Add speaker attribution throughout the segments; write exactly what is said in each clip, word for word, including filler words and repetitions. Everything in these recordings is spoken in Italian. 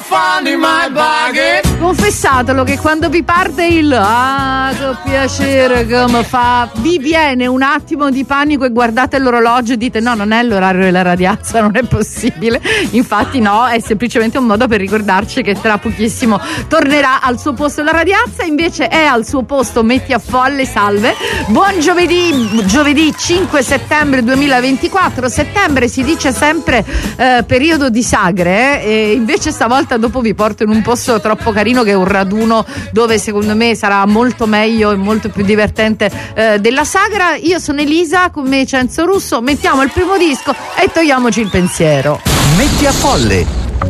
Speaker 1: fun in my pocket.
Speaker 2: Confessatelo che quando vi parte il ah che piacere che mi fa, vi viene un attimo di panico e guardate l'orologio e dite no, non è l'orario della radiazza, non è possibile. Infatti no, è semplicemente un modo per ricordarci che tra pochissimo tornerà al suo posto la radiazza. Invece è al suo posto Metti a Folle. Salve, buon giovedì, giovedì cinque settembre duemilaventiquattro. Settembre si dice sempre eh, periodo di sagre, eh? E invece stavolta dopo vi porto in un posto troppo carino che è un raduno dove secondo me sarà molto meglio e molto più divertente eh, della sagra. Io sono Elisa, con me Cenzo Russo. Mettiamo il primo disco e togliamoci il pensiero.
Speaker 3: Metti a Folle.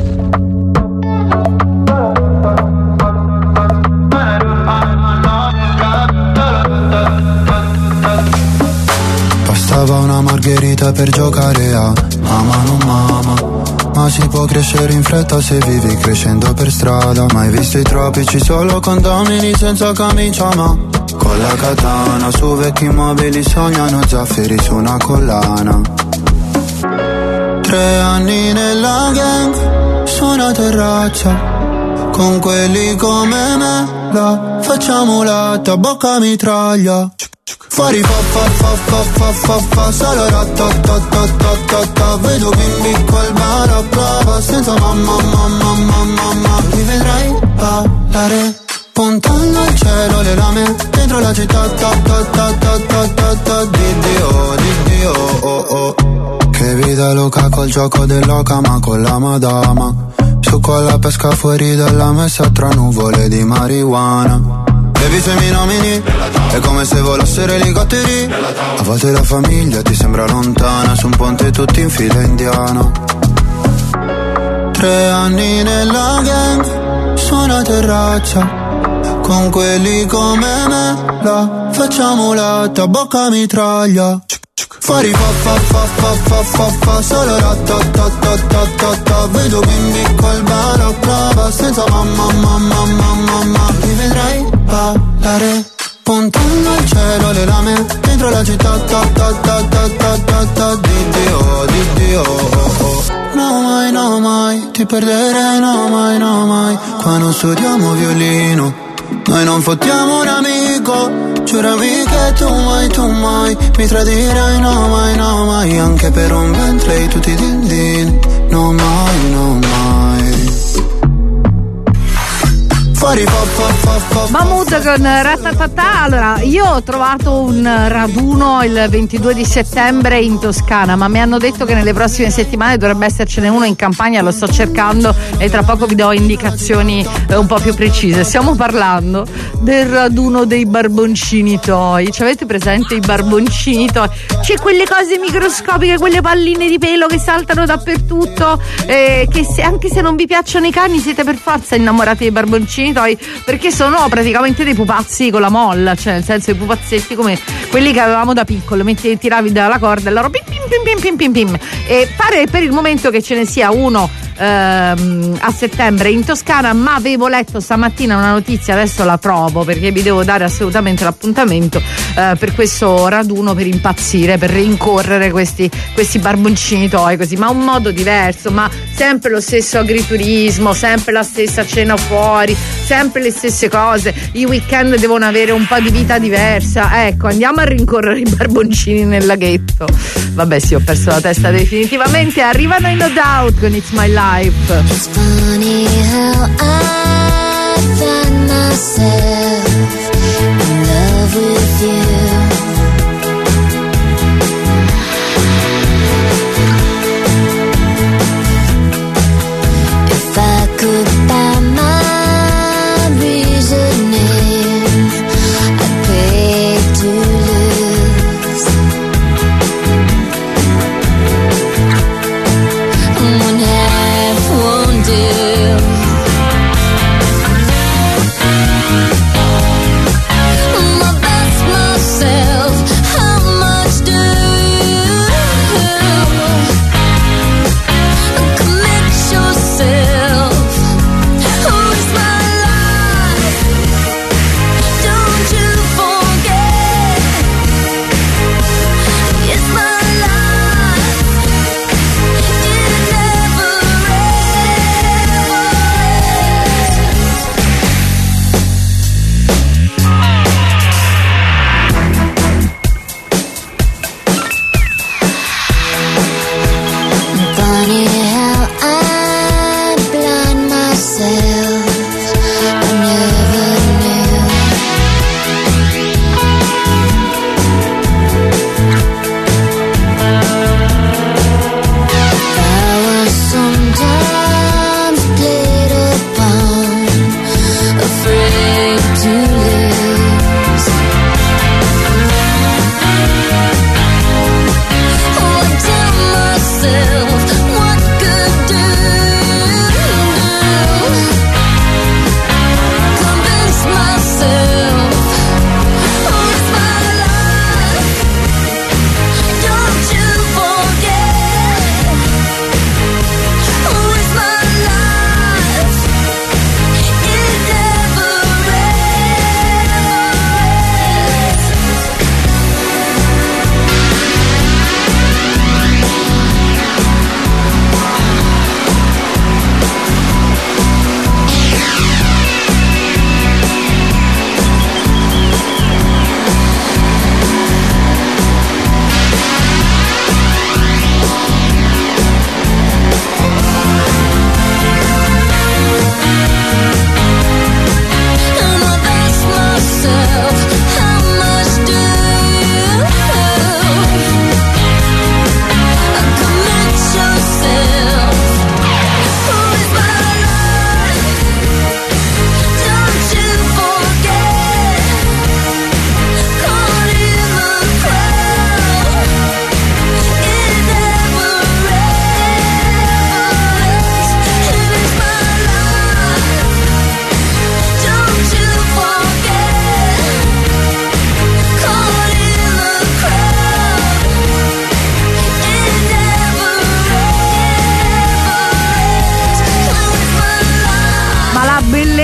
Speaker 4: Bastava una margherita per giocare a mamma non mamma. Ma si può crescere in fretta se vivi crescendo per strada. Mai visto i tropici, solo condomini senza camicia, ma con la katana su vecchi mobili sognano zaffiri su una collana. Tre anni nella gang, su una terrazza, con quelli come me, la facciamo latta, bocca mitraglia. Fuori fa fa fa fa fa fa fa solo ratatatatata. Vedo bimbi col balaclava senza mamma mamma mamma mamma. Mi vedrai ballare puntando al cielo le lame dentro la città ta ta ta ta ta ta ta. Di Dio, di Dio, oh oh. Che vita loca col gioco dell'oca ma con la madama. Su con la pesca fuori dalla messa tra nuvole di marijuana. Baby se mi nomini è come se volassero elicotteri. A volte la famiglia ti sembra lontana, su un ponte tutti in fila indiana. Tre anni nella gang, su una terrazza, con quelli come me, la facciamo latta, bocca mitraglia. Fuori fa fa fa fa fa fa fa solo ratatatatata. Vedo bimbi col balaclava senza mamma mamma mamma mamma. Mi vedrai ballare puntando al cielo le lame dentro la città ta ta ta ta ta ta ta. Di Dio, di Dio, oh oh. No mai, no mai, ti perderei, no mai, no mai. Qua non studiamo violino, noi non fottiamo un amico. Giurami che tu mai, tu mai mi tradirai, no mai, no mai. Anche per un Bentley tutti i din din, no mai, no mai. Fuori fa fa fa fa.
Speaker 2: Mahmood con Ratatatà. Allora, io ho trovato un raduno il ventidue di settembre in Toscana, ma mi hanno detto che nelle prossime settimane dovrebbe essercene uno in Campania. Lo sto cercando e tra poco vi do indicazioni eh, un po' più precise. Stiamo parlando del raduno dei barboncini toy. Ci avete presente i barboncini toy? C'è quelle cose microscopiche, quelle palline di pelo che saltano dappertutto, eh, che se, anche se non vi piacciono i cani siete per forza innamorati dei barboncini toy, perché sono praticamente dei pupazzi con la molla, cioè nel senso i pupazzetti come quelli che avevamo da piccolo, metti, tiravi dalla corda e loro pim pim pim pim pim pim pim. E pare per il momento che ce ne sia uno ehm, a settembre in Toscana, ma avevo letto stamattina una notizia, adesso la trovo perché vi devo dare assolutamente l'appuntamento eh, per questo raduno, per impazzire, per rincorrere questi, questi barboncini toy così, ma un modo diverso, ma sempre lo stesso agriturismo, sempre la stessa cena fuori, sempre le stesse cose. I weekend devono avere un po' di vita diversa. Ecco, andiamo a rincorrere i barboncini nel laghetto. Vabbè, sì, ho perso la testa definitivamente. Arrivano i No Doubt con It's My Life.
Speaker 5: It's funny how I find myself in love with you. If I could buy my reasoning, I'd pay to lose. One half won't do. My best, my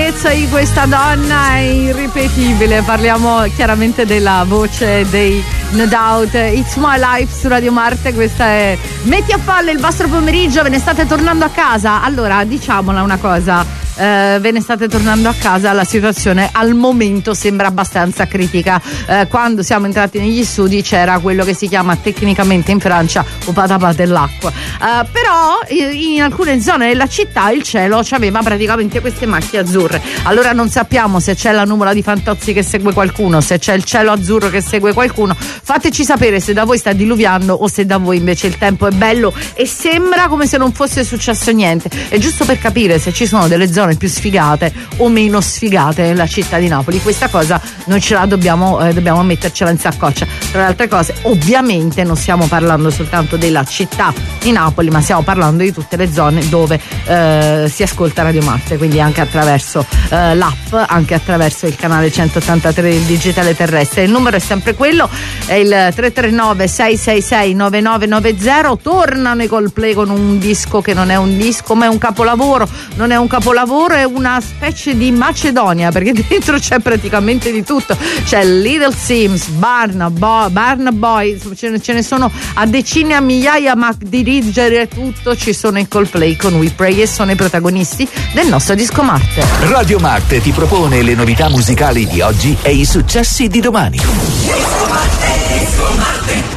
Speaker 2: bellezza di questa donna è irripetibile. Parliamo chiaramente della voce dei No Doubt. It's My Life su Radio Marte. Questa è Metti a Palle il vostro pomeriggio. Ve ne state tornando a casa? Allora, diciamola una cosa. Eh, ve ne state tornando a casa, la situazione al momento sembra abbastanza critica. Eh, quando siamo entrati negli studi c'era quello che si chiama tecnicamente in Francia un patapà dell'acqua. Eh, però in alcune zone della città il cielo aveva praticamente queste macchie azzurre. Allora non sappiamo se c'è la nuvola di Fantozzi che segue qualcuno, se c'è il cielo azzurro che segue qualcuno. Fateci sapere se da voi sta diluviando o se da voi invece il tempo è bello e sembra come se non fosse successo niente. È giusto per capire se ci sono delle zone più sfigate o meno sfigate nella città di Napoli. Questa cosa noi ce la dobbiamo eh, dobbiamo mettercela in saccoccia. Tra le altre cose, ovviamente non stiamo parlando soltanto della città di Napoli, ma stiamo parlando di tutte le zone dove eh, si ascolta Radio Marte, quindi anche attraverso eh, l'app, anche attraverso il canale centottantatre del digitale terrestre. Il numero è sempre quello, è il tre tre nove sei sei sei nove nove nove zero. Tornano i Coldplay con un disco che non è un disco ma è un capolavoro. Non è un capolavoro, è una specie di Macedonia, perché dentro c'è praticamente di tutto. C'è Little Sims, Burna Boy, Burna Boy, ce ne, ce ne sono a decine, a migliaia, ma dirigere tutto ci sono i Coldplay con We Pray e sono i protagonisti del nostro disco Marte.
Speaker 3: Radio Marte ti propone le novità musicali di oggi e i successi di domani. Disco Marte, Disco Marte.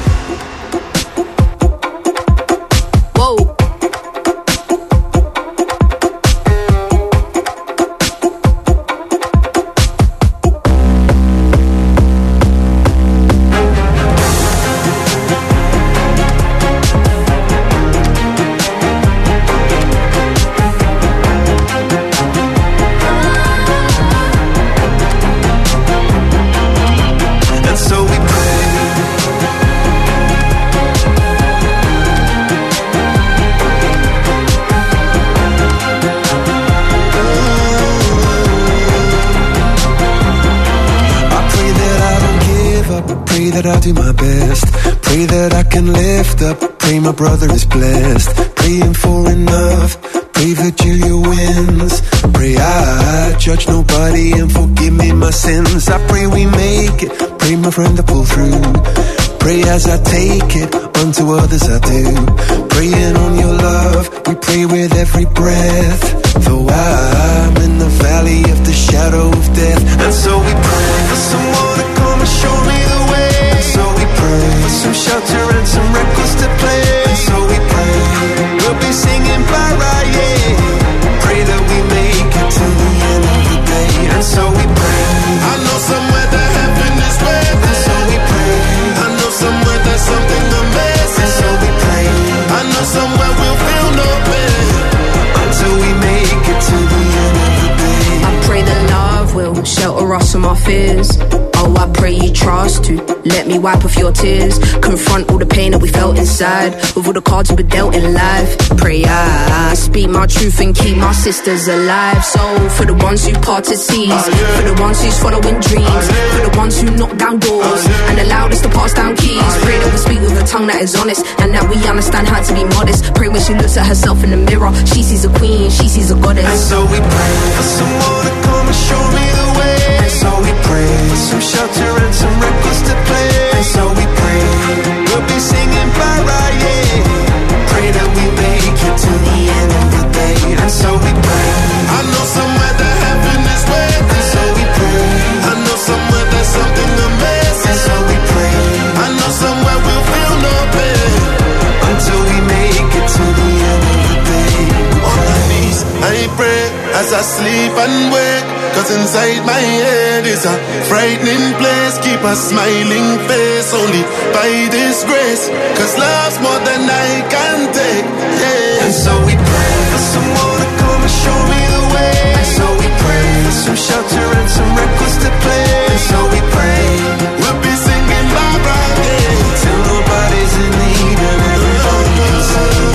Speaker 6: I'll do my best. Pray that I can lift up. Pray my brother is blessed. Praying for enough. Pray Virgilia wins. Pray I judge nobody and forgive me my sins. I pray we make it. Pray my friend to pull through. Pray as I take it, unto others I do. Praying on your love, we pray with every breath. Though I'm in the valley of the shadow of death. And so we pray for someone to come and show me the way. And so we pray for some shelter and some records to play. And so we pray, we'll be singing para, yeah. Pray that we make it to the end of the day. And so we pray, I know somewhere that heaven is waiting. And so we pray, I know somewhere there's something amazing. And so we pray, I know somewhere we'll feel no pain until we make it to the end of the day.
Speaker 7: I pray that love will shelter us from our fears. Oh, I pray you trust to let me wipe off your tears. Confront all the pain that we felt inside with all the cards we were dealt in life. Pray I speak my truth and keep my sisters alive. So for the ones who parted seas, uh, yeah. For the ones who's following dreams, uh, yeah. For the ones who knock down doors, uh, yeah. And allowed us to pass down keys. uh, Pray yeah. that we speak with a tongue that is honest, and that we understand how to be modest. Pray when she looks at herself in the mirror, she sees a queen, she sees a goddess.
Speaker 6: And so we pray for someone to come and show me the way. And so we pray for some shelter and some records to play. And so we pray, we'll be singing para, yeah. Pray that we make it to the end of the day. And so we pray, I know somewhere that heaven is waiting. And so we pray, I know somewhere there's something amazing. And so we pray, I know somewhere we'll feel no pain until we make it to the end of the day. On my knees, I pray as I sleep and wake. Cause inside my head is a frightening place. Keep a smiling face only by this grace. Cause love's more than I can take, yeah. And so we pray for someone to come and show me the way. And so we pray for some shelter and some records to play. And so we pray, we'll be singing bye bye, yeah. Till nobody's in need and everybody can sing.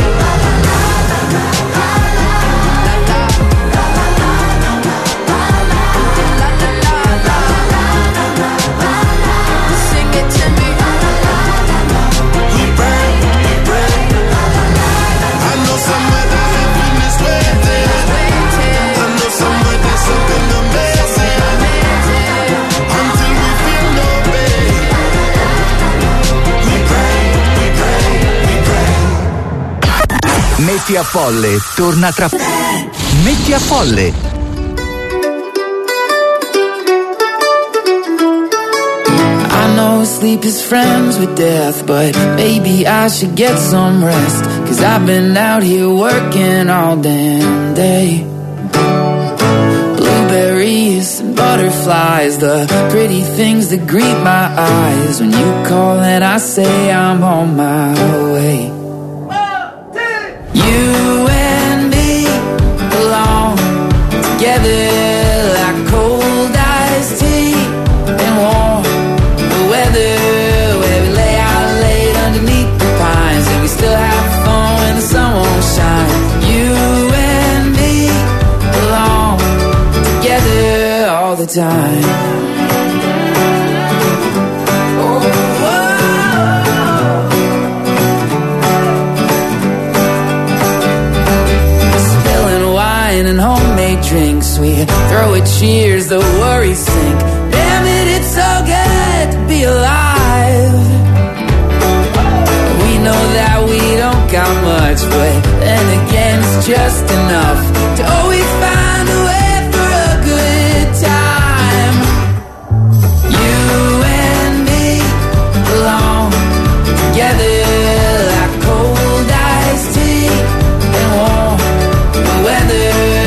Speaker 6: Somewhere that heaven is waiting.
Speaker 3: Metti a Folle torna tra Metti a Folle.
Speaker 1: I know sleep is friends with death, but maybe I should get some rest, 'cause I've been out here working all damn day. Blueberries and butterflies, the pretty things that greet my eyes. When you call and I say I'm on my way. You and me belong together like cold iced tea and warm weather, where we lay out late underneath the pines, and we still have fun when the sun won't shine. You and me belong together all the time. And homemade drinks, we throw a cheers, the worries sink. Damn it, it's so good to be alive. We know that we don't got much, but then again it's just enough to always find a way for a good time. You and me belong together like cold iced tea and warm weather.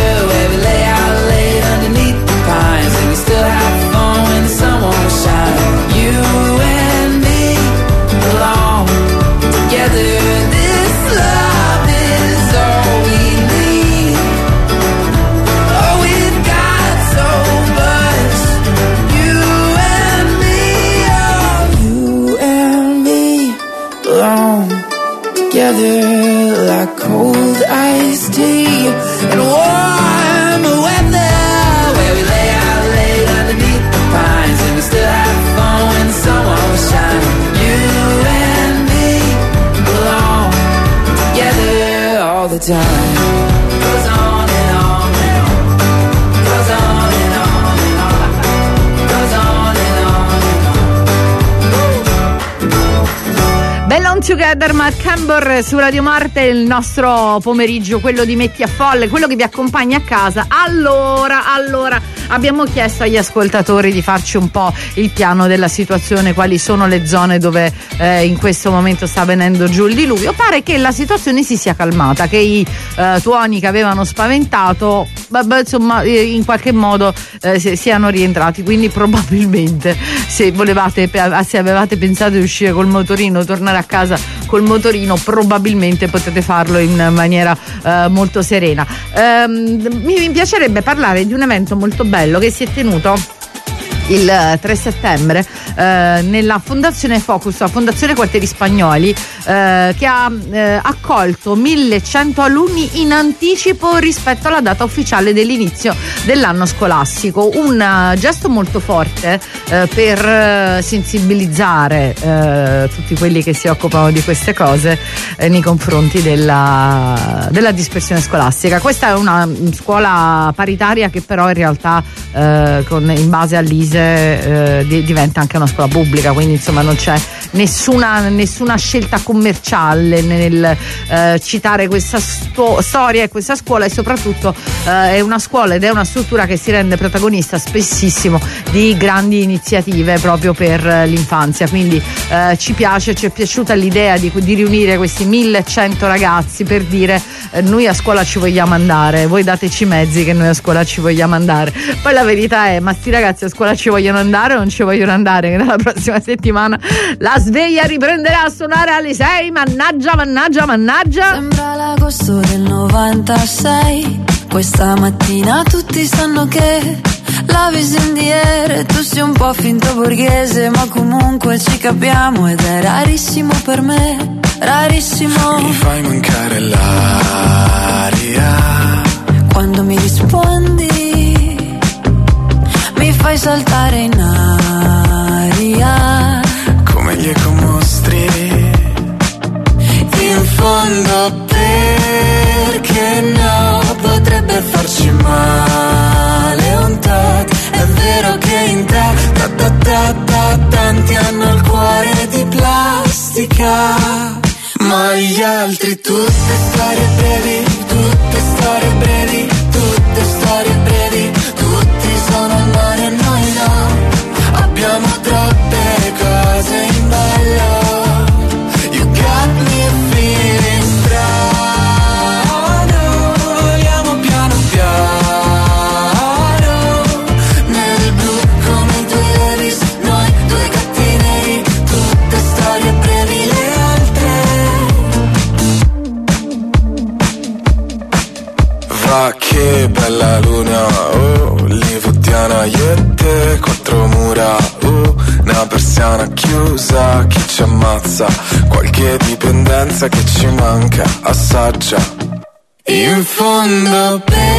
Speaker 1: Together like cold iced tea and warm weather, where we lay out late underneath the pines, and we still have fun when the sun won't shine. You and me belong together all the time. Goes on and on and on, goes on and on and on, goes on and on and on.
Speaker 2: Belong Together, Mark Campbell su Radio Marte, il nostro pomeriggio, quello di Metti a Folle, quello che vi accompagna a casa. Allora, allora, abbiamo chiesto agli ascoltatori di farci un po' il piano della situazione, quali sono le zone dove eh, in questo momento sta venendo giù il diluvio. Pare che la situazione si sia calmata, che i eh, tuoni che avevano spaventato, beh, insomma, in qualche modo eh, siano rientrati, quindi probabilmente se volevate, se avevate pensato di uscire col motorino, tornare a casa col motorino, probabilmente potete farlo in maniera eh, molto serena. Ehm, mi piacerebbe parlare di un evento molto bello che si è tenuto il tre settembre eh, nella Fondazione Focus, la Fondazione Quartieri Spagnoli, eh, che ha eh, accolto millecento alunni in anticipo rispetto alla data ufficiale dell'inizio dell'anno scolastico. Un uh, gesto molto forte eh, per uh, sensibilizzare eh, tutti quelli che si occupano di queste cose eh, nei confronti della, della dispersione scolastica. Questa è una scuola paritaria che però in realtà eh, con, in base all'I S E Eh, diventa anche una scuola pubblica, quindi insomma non c'è nessuna, nessuna scelta commerciale nel eh, citare questa sto- storia e questa scuola, e soprattutto eh, è una scuola ed è una struttura che si rende protagonista spessissimo di grandi iniziative proprio per eh, l'infanzia, quindi eh, ci piace, ci è piaciuta l'idea di, di riunire questi millecento ragazzi per dire eh, noi a scuola ci vogliamo andare, voi dateci mezzi che noi a scuola ci vogliamo andare. Poi la verità è, ma sti ragazzi a scuola ci vogliono andare o non ci vogliono andare? Che nella prossima settimana la sveglia riprenderà a suonare alle sei. Mannaggia, mannaggia, mannaggia.
Speaker 5: Sembra l'agosto del novantasei. Questa mattina tutti sanno che la visiera, tu sei un po' finto borghese, ma comunque ci capiamo ed è rarissimo per me, rarissimo.
Speaker 6: Mi fai mancare l'aria
Speaker 5: quando mi rispondi, mi fai saltare in aria
Speaker 6: come gli ecomostri.
Speaker 5: In fondo perché no, potrebbe farci male un tot. È vero che in te ta ta ta ta tanti hanno il cuore di plastica, ma gli altri tutte storie brevi
Speaker 8: che bella luna, oh, livodiana, io e te, quattro mura, oh, una persiana chiusa, chi ci ammazza, qualche dipendenza che ci manca, assaggia.
Speaker 1: In fondo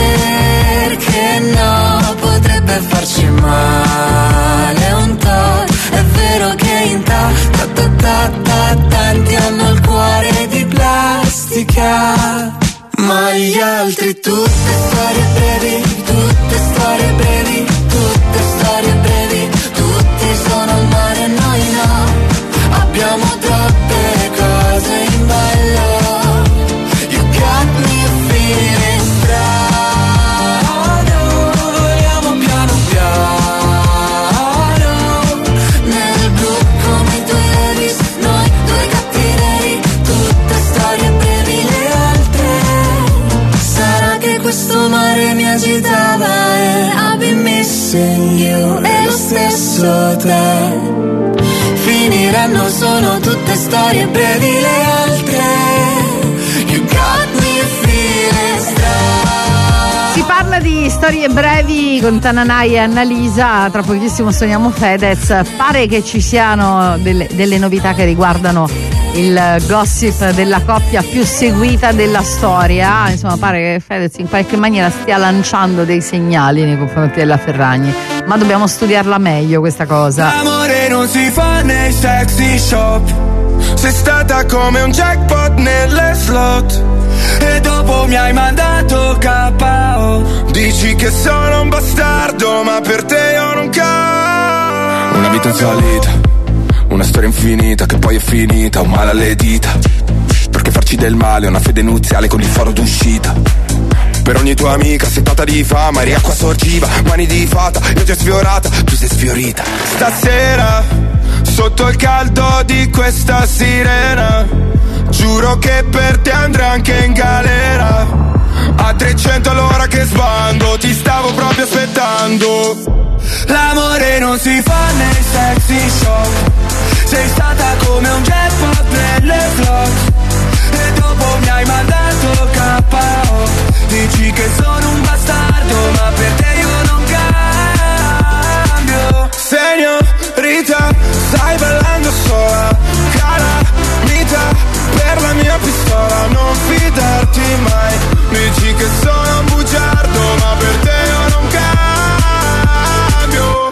Speaker 1: perché no, potrebbe farci male un tot, è vero che in ta ta ta ta ta tanti hanno il cuore di plastica, ma gli altri tutte storie brevi, tutte storie brevi, tutte storie brevi, tutti sono al mare e noi no, abbiamo troppe cose in ballo. You got me feeling strano, vogliamo piano piano, nel blu come i tuoi Levi's, noi due cattiverie, tutte storie brevi le altre. Sarà che questo mare mi agitava e I've been missing you, e lo stesso te. Finiranno, sono tutte storie brevi le altre. You got me feeling strong.
Speaker 2: Si parla di storie brevi con Tananai e Annalisa, tra pochissimo suoniamo Fedez. Pare che ci siano delle, delle novità che riguardano il gossip della coppia più seguita della storia. Insomma, pare che Fedez in qualche maniera stia lanciando dei segnali nei confronti della Ferragni, ma dobbiamo studiarla meglio questa cosa.
Speaker 8: L'amore non si fa nei sexy shop, sei stata come un jackpot nelle slot, e dopo mi hai mandato K O. Dici che sono un bastardo, ma per te io non cambio. Una vita in salita, una storia infinita che poi è finita, un male alle dita, perché farci del male è una fede nuziale con il faro d'uscita. Per ogni tua amica settata di fama eri acqua sorgiva, mani di fata, io ti ho sfiorata, tu sei sfiorita. Stasera, sotto il caldo di questa sirena, giuro che per te andrà anche in galera. A trecento all'ora che sbando, ti stavo proprio aspettando. L'amore non si fa nei sexy shop, sei stata come un jackpot nelle slot, e dopo mi hai mandato K O. Dici che sono un bastardo, ma per te io non cambio. Signorita, stai ballando sola, calamita per la mia pistola, non fidarti mai. Dici che sono un bugiardo, ma per te io non cambio.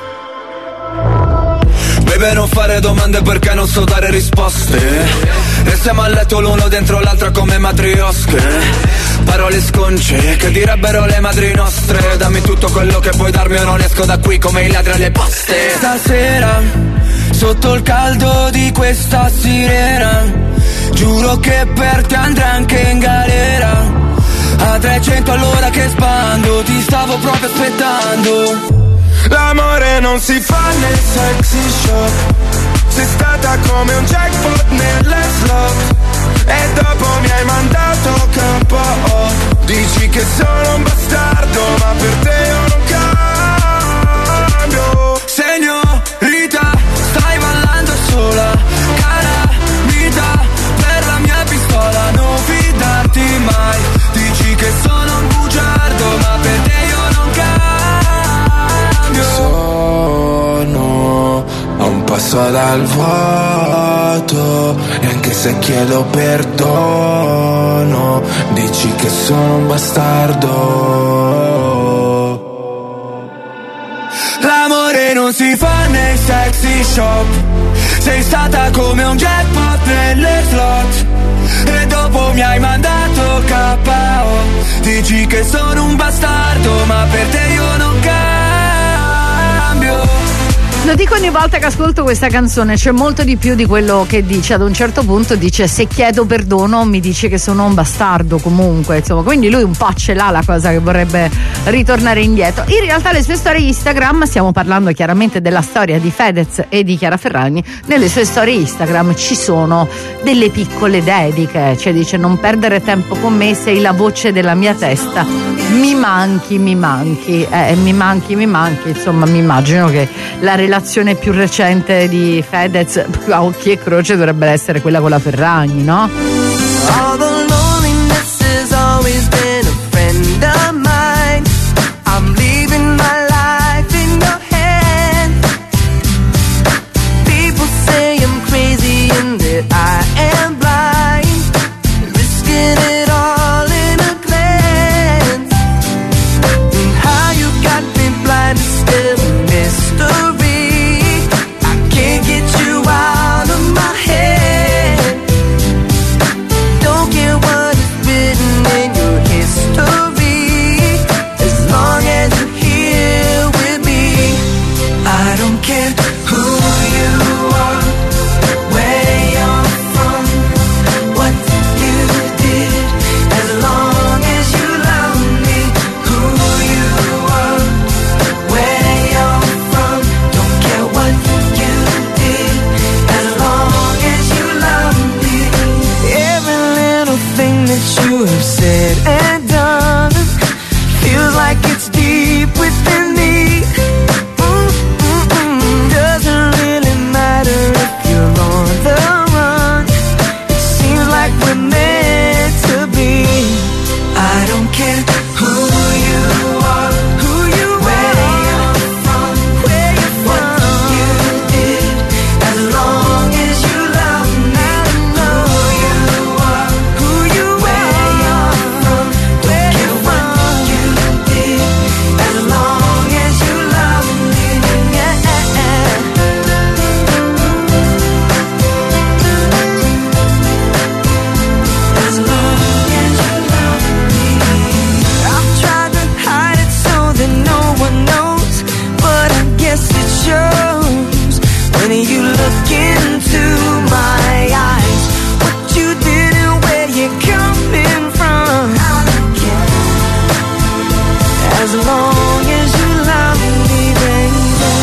Speaker 8: Bebe, non fare domande perché non so dare risposte, e siamo a letto l'uno dentro l'altra come matriosche. Parole sconce che direbbero le madri nostre. Dammi tutto quello che puoi darmi o non esco da qui come i ladri alle poste. Stasera, sotto il caldo di questa sirena, giuro che per te andrà anche in galera. A trecento all'ora che spando, ti stavo proprio aspettando. L'amore non si fa nel sexy shop, sei stata come un jackpot nelle slot, e dopo mi hai mandato K O. Dici che sono un bastardo, ma per te io non cambio. Signorita, stai ballando sola, calamita per la mia pistola, non fidarti mai. Dici che sono un bugiardo, ma per te io non cambio. Sono a un passo dal vuoto, e anche se chiedo perdono, dici che sono un bastardo. L'amore non si fa nei sexy shop, sei stata come un jackpot nelle slot, e dopo mi hai mandato K O. Dici che sono un bastardo, ma per te io non cambio.
Speaker 2: Lo dico ogni volta che ascolto questa canzone, c'è molto di più di quello che dice. Ad un certo punto dice: se chiedo perdono mi dice che sono un bastardo comunque, insomma. Quindi lui un po' ce l'ha la cosa che vorrebbe ritornare indietro. In realtà le sue storie Instagram, stiamo parlando chiaramente della storia di Fedez e di Chiara Ferragni, nelle sue storie Instagram ci sono delle piccole dediche, cioè dice: non perdere tempo con me, sei la voce della mia testa, mi manchi, mi manchi, eh, mi manchi, mi manchi, insomma. Mi immagino che la relazione più recente di Fedez a occhi e croce dovrebbe essere quella con la Ferragni, no?
Speaker 1: All the loneliness has always been a friend of mine.
Speaker 6: as long as you love me, baby.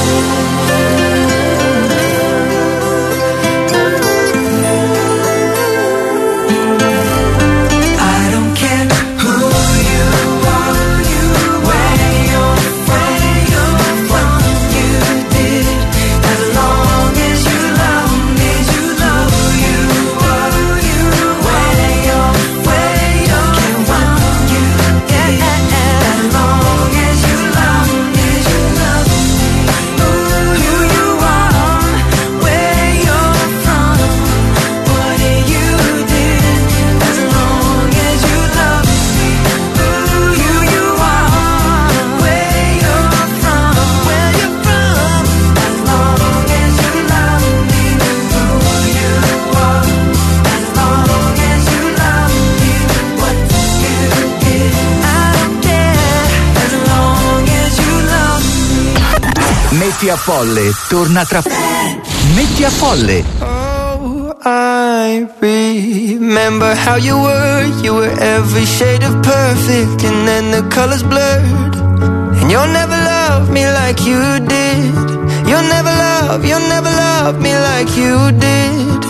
Speaker 6: I don't care who you are, you where you're from, what you did, as long as you love me, you know you are, you where you're, where you're from, you did, as long as you love me, you love me, who you are, where you're from, what you did, as long as you love me, who you are, where you're from, where you're from, as long as you love me, who you are, as long as you love me, what you did, I don't care, as long as you love me.
Speaker 3: Metti a Folle torna tra Metti a Folle.
Speaker 6: Oh, I remember how you were. You were every shade of perfect, and then the colors blurred. And you'll never love me like you did. You'll never love, you'll never love me like you did.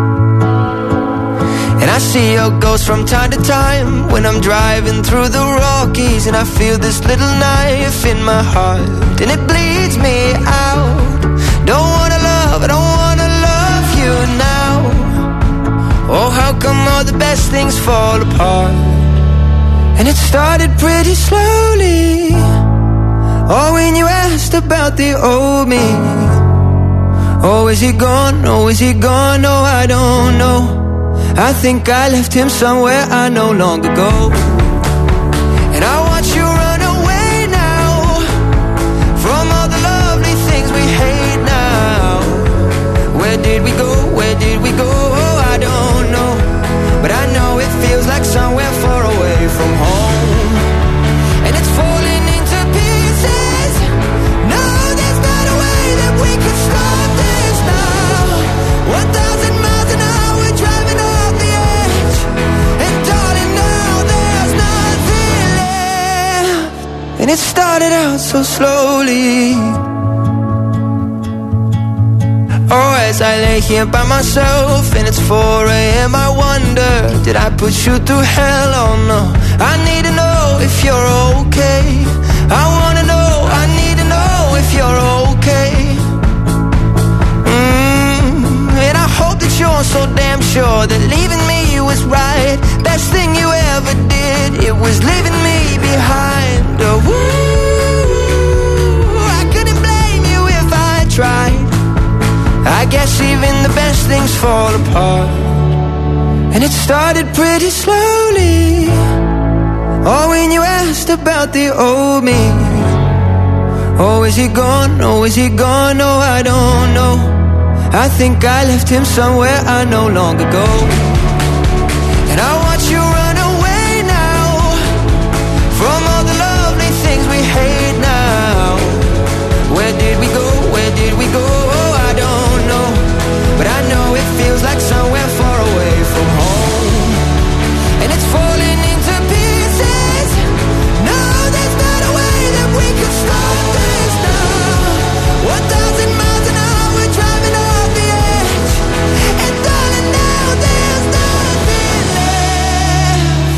Speaker 6: And I see your ghost from time to time when I'm driving through the Rockies, and I feel this little knife in my heart, and it bleeds me out. Don't wanna love, I don't wanna love you now. Oh, how come all the best things fall apart? And it started pretty slowly. Oh, when you asked about the old me. Oh, is he gone? Oh, is he gone? No, I don't know. I think I left him somewhere I know long ago. And I watch you run away now from all the lovely things we hate now. Where did we go? Where did we go? Oh, I don't know. But I know it feels like somewhere far away from home. And it's falling into pieces. No, there's not a way that we could stop this now. One thousand miles an hour driving off the edge. And darling, now there's nothing left. And it started out so slowly. Oh, as I lay here by myself and it's four a.m. I wonder, did I put you through hell? Oh no, I need to know if you're okay. I wanna know, I need to know if you're okay. mm, And I hope that you're so damn sure that leaving me was right. Best thing you ever did, it was leaving me behind. Oh, ooh, I couldn't blame you if I tried. I guess even the best things fall apart. And it started pretty slowly. Oh, when you asked about the old me. Oh, is he gone? Oh, is he gone? No, I don't know. I think I left him somewhere I know long ago. And I watch you run away now from all the lovely things we hate now. Where did we go? Where did we go? Oh, I don't know. But I know it feels like somewhere far away from home. And it's falling into pieces. No, there's not a way that we could stop this now. One thousand miles an hour driving off the edge. And darling, now there's nothing left.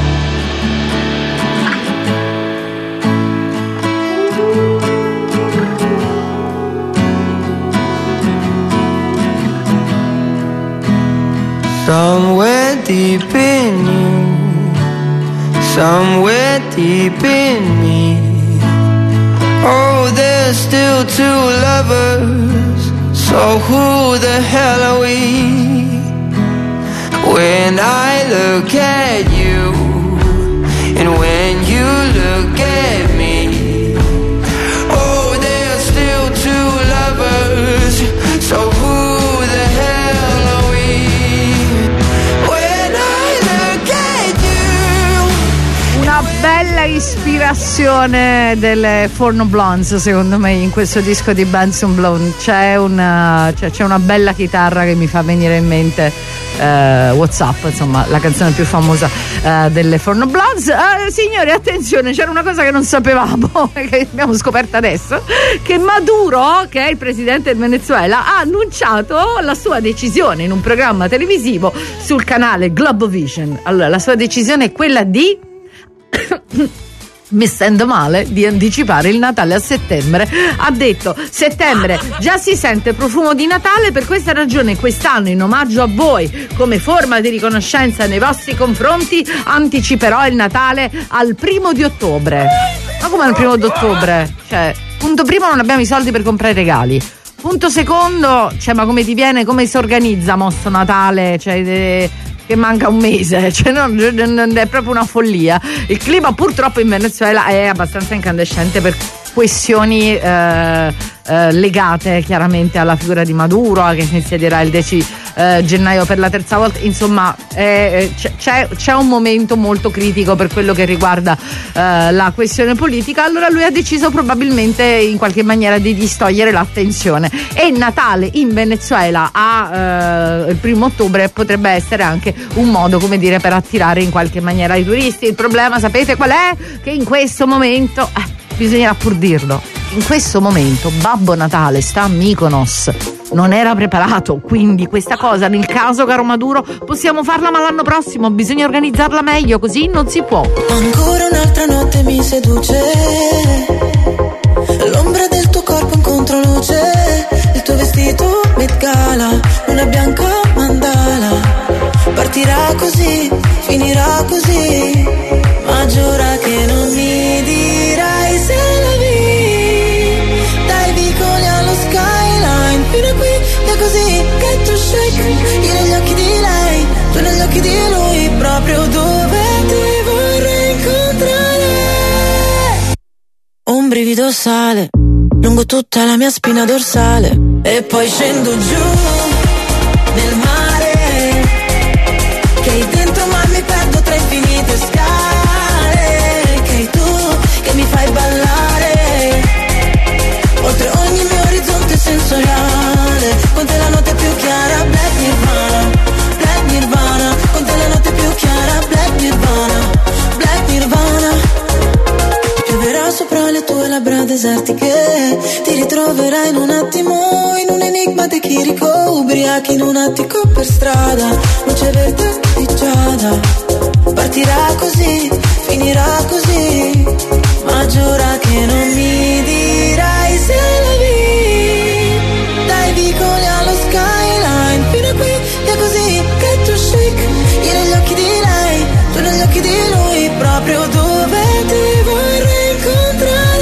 Speaker 6: Somewhere deep in you, somewhere deep in me. Oh, there's still two lovers. So who the hell are we? When I look at you, and when you look at me. Oh, there's still two lovers. So who the hell are we? When I look at you.
Speaker 2: Una bella ispirazione delle Four Non Blondes, secondo me, in questo disco di Benson Blown. C'è una, cioè, c'è una bella chitarra che mi fa venire in mente eh, WhatsApp, insomma, la canzone più famosa eh, delle Four Non Blondes. Eh, signori, attenzione, c'era una cosa che non sapevamo, che abbiamo scoperto adesso, che Maduro, che è il presidente del Venezuela, ha annunciato la sua decisione in un programma televisivo sul canale Globovision. Allora, la sua decisione è quella di mi sento male di anticipare il Natale a settembre. Ha detto: settembre già si sente profumo di Natale, per questa ragione quest'anno, in omaggio a voi, come forma di riconoscenza nei vostri confronti, anticiperò il Natale al primo di ottobre. Ma come al primo di ottobre? Cioè, punto primo, non abbiamo i soldi per comprare i regali. Punto secondo, cioè, ma come ti viene, come si organizza mo sto Natale? Cioè, de- che manca un mese, cioè non, non, è proprio una follia. Il clima purtroppo in Venezuela è abbastanza incandescente per questioni eh, eh, legate chiaramente alla figura di Maduro, che si insederà il dieci eh, gennaio per la terza volta. Insomma, eh, c'è, c'è un momento molto critico per quello che riguarda eh, la questione politica. Allora lui ha deciso probabilmente in qualche maniera di distogliere l'attenzione, e Natale in Venezuela a eh, il primo ottobre potrebbe essere anche un modo, come dire, per attirare in qualche maniera i turisti. Il problema, sapete qual è? Che in questo momento eh, bisognerà pur dirlo, in questo momento Babbo Natale sta a Mykonos, non era preparato, quindi questa cosa, nel caso, caro Maduro, possiamo farla, ma l'anno prossimo bisogna organizzarla meglio, così non si può.
Speaker 9: Ancora un'altra notte mi seduce, l'ombra del tuo corpo in controluce, il tuo vestito Met Gala, luna bianca mandala. Partirà così, finirà così, ma giura che non mi dirai se la vi. Dai vicoli allo skyline, fino a qui è così che tu shake. Io negli occhi di lei, tu negli occhi di lui, proprio dove ti vorrei incontrare. Un brivido sale lungo tutta la mia spina dorsale, e poi scendo giù nel mare, che hai dentro ma mi perdo tra infinite scale, che hai tu che mi fai ballare oltre ogni mio orizzonte sensoriale. Con te la notte più chiara, Black Nirvana, Black Nirvana. Con te la notte più chiara, Black Nirvana, Black Nirvana. Pioverà sopra le tue labbra desertiche, ti ritroverai in un attimo in un enigma di Chirico, ubriachi in un attico per strada, luce verde di giada. Partirà così, finirà così, ma giura che non mi dirai se la vi. Dai vicoli allo skyline, fino a qui è così che tu shake. Io negli occhi di lei, tu negli occhi di lui, proprio dove ti vorrei incontrare.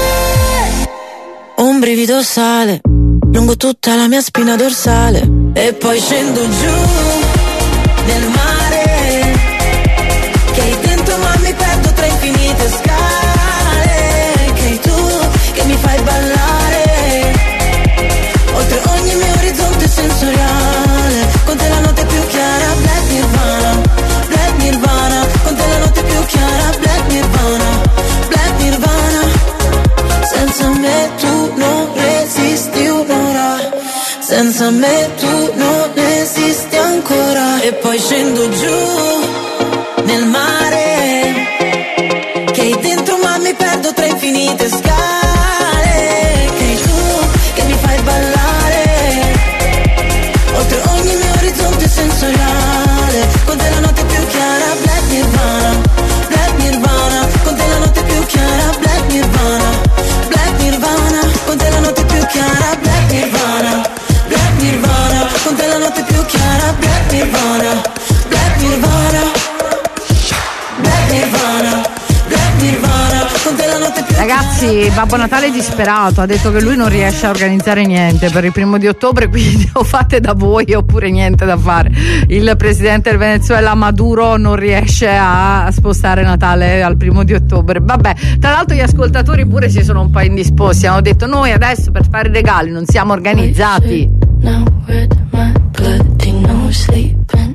Speaker 9: Un brivido sale lungo tutta la mia spina dorsale, e poi scendo giù nel mare, che hai dentro ma mi perdo tra infinite scale, che hai tu che mi fai ballare oltre ogni mio orizzonte sensoriale. Con te la notte più chiara, Black Nirvana, Black Nirvana. Con te la notte più chiara, Black Nirvana, Black Nirvana. Senza me tu non resisti un'ora, senza me tu non esisti ancora. E poi scendo giù nel mare, che hai dentro ma mi perdo tra infinite scale, che hai tu che mi fai ballare oltre ogni mio orizzonte sensoriale. Con te la notte più chiara, Black Nirvana, Black Nirvana. Con te la notte più chiara, Black Nirvana, Black Nirvana. Con te la notte più chiara, Black Nirvana, Black Nirvana. Con te la notte più chiara, Black Nirvana, Black Nirvana, Black Nirvana, Black Nirvana. Con te la notte più.
Speaker 2: Ragazzi, Babbo Natale è disperato, ha detto che lui non riesce a organizzare niente per il primo di ottobre, quindi o fate da voi oppure niente da fare. Il presidente del Venezuela, Maduro, non riesce a spostare Natale al primo di ottobre. Vabbè, tra l'altro gli ascoltatori pure si sono un po' indisposti, hanno detto: noi adesso per fare i regali non siamo organizzati.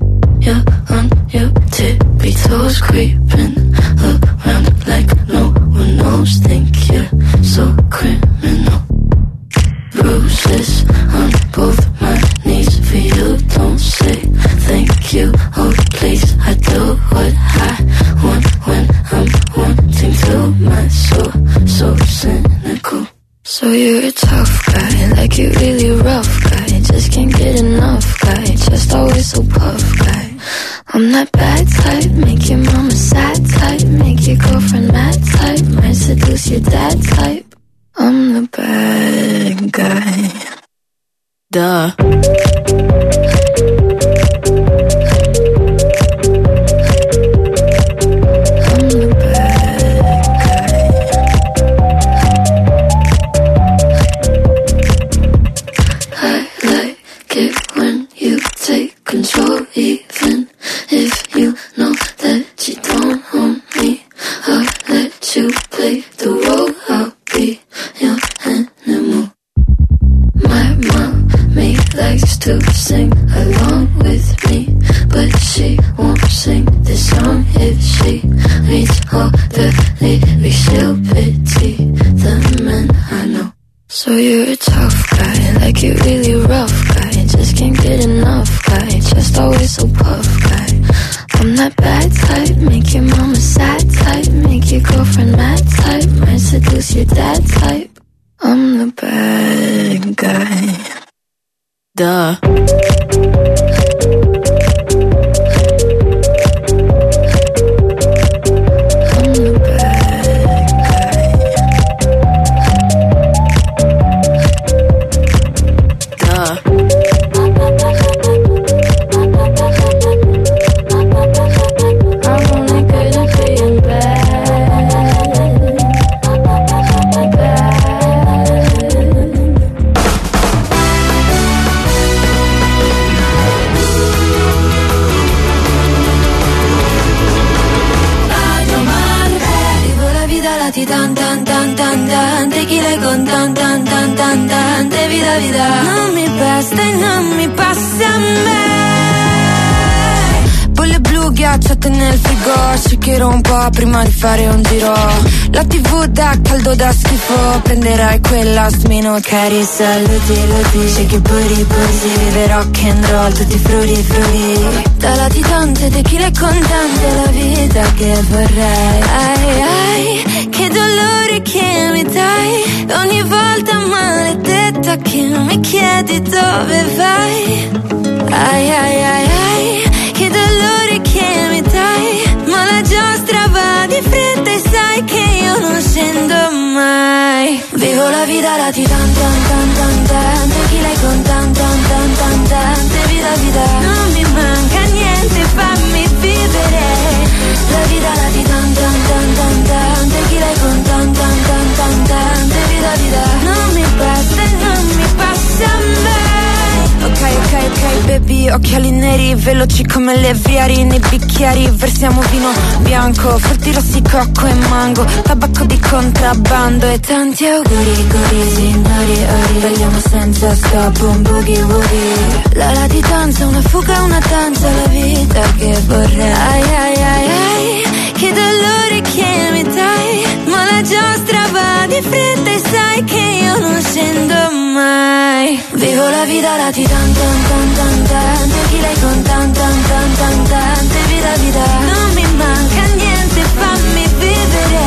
Speaker 5: you're on your tippy toes, creeping around like no one knows. Think you're so criminal. Bruises on both my knees for you. Don't say thank you. Oh please, I do what I want when I'm wanting to. My soul so cynical. So you're a tough guy, like you really rough guy. Just can't get enough guy, just always so puff guy. I'm that bad type, make your mama sad type, make your girlfriend mad type, might seduce your dad type. I'm the bad guy. Duh. Control, even if you know that you don't own me. I'll let you play the role. I'll be your animal. My mommy likes to sing along with me, but she won't sing this song if she reads all the lyrics. She'll pity the men I know. So you're a tough guy, like you really rough guy. Just can't get enough guy, just always so puff guy. I'm that bad type, make your mama sad type, make your girlfriend mad type, might seduce your dad type. I'm the bad guy. Duh. Tan tan tan tan tan, tequila con tan tan tan tan tan, de vida vida. Non mi basta e non mi passa a me. Bolle blu, ghiacciate nel frigo, cercherò un po' prima di fare un giro. La tivù dà caldo da schifo, prenderai quella smino. Cari saluti, luti, shake your booty, booty. Vive rock and roll, tutti frutti, frutti. Da latitante, tequila e contante, la vita che vorrei. Ai ai, che dolore che mi dai, ogni volta maledetta che mi chiedi dove vai. Ai ai ai ai, che dolore che mi dai, ma la giostra va di fretta e sai che io non scendo mai. Vivo la vita la ti tan tan tan tan tan, tequila con tan tan tan tan tan, te vida vida. Non mi manca niente, fammi vivere. La vita la ti tan tan tan tan tan, tequila con tan tan tan tan tan, te vida vida. Non mi basta e non mi passa mai. Ok, ok, ok, baby, occhiali neri, veloci come le Vriari, nei bicchieri versiamo vino bianco, frutti rossi, cocco e mango, tabacco di contrabbando e tanti auguri, auguri, signori, ori, balliamo senza stop, un boogie woogie. La latitanza, una fuga, una danza, la vita che vorrei. Ai ai ai ai, che dolore che mi dai, ma la giostra va di fretta e sai che io non scendo mai. Vivo la vita la ti tan tan tan tan tan, tequila con tan tan tan tan tan, te vida vida. Non mi manca niente, fammi vivere.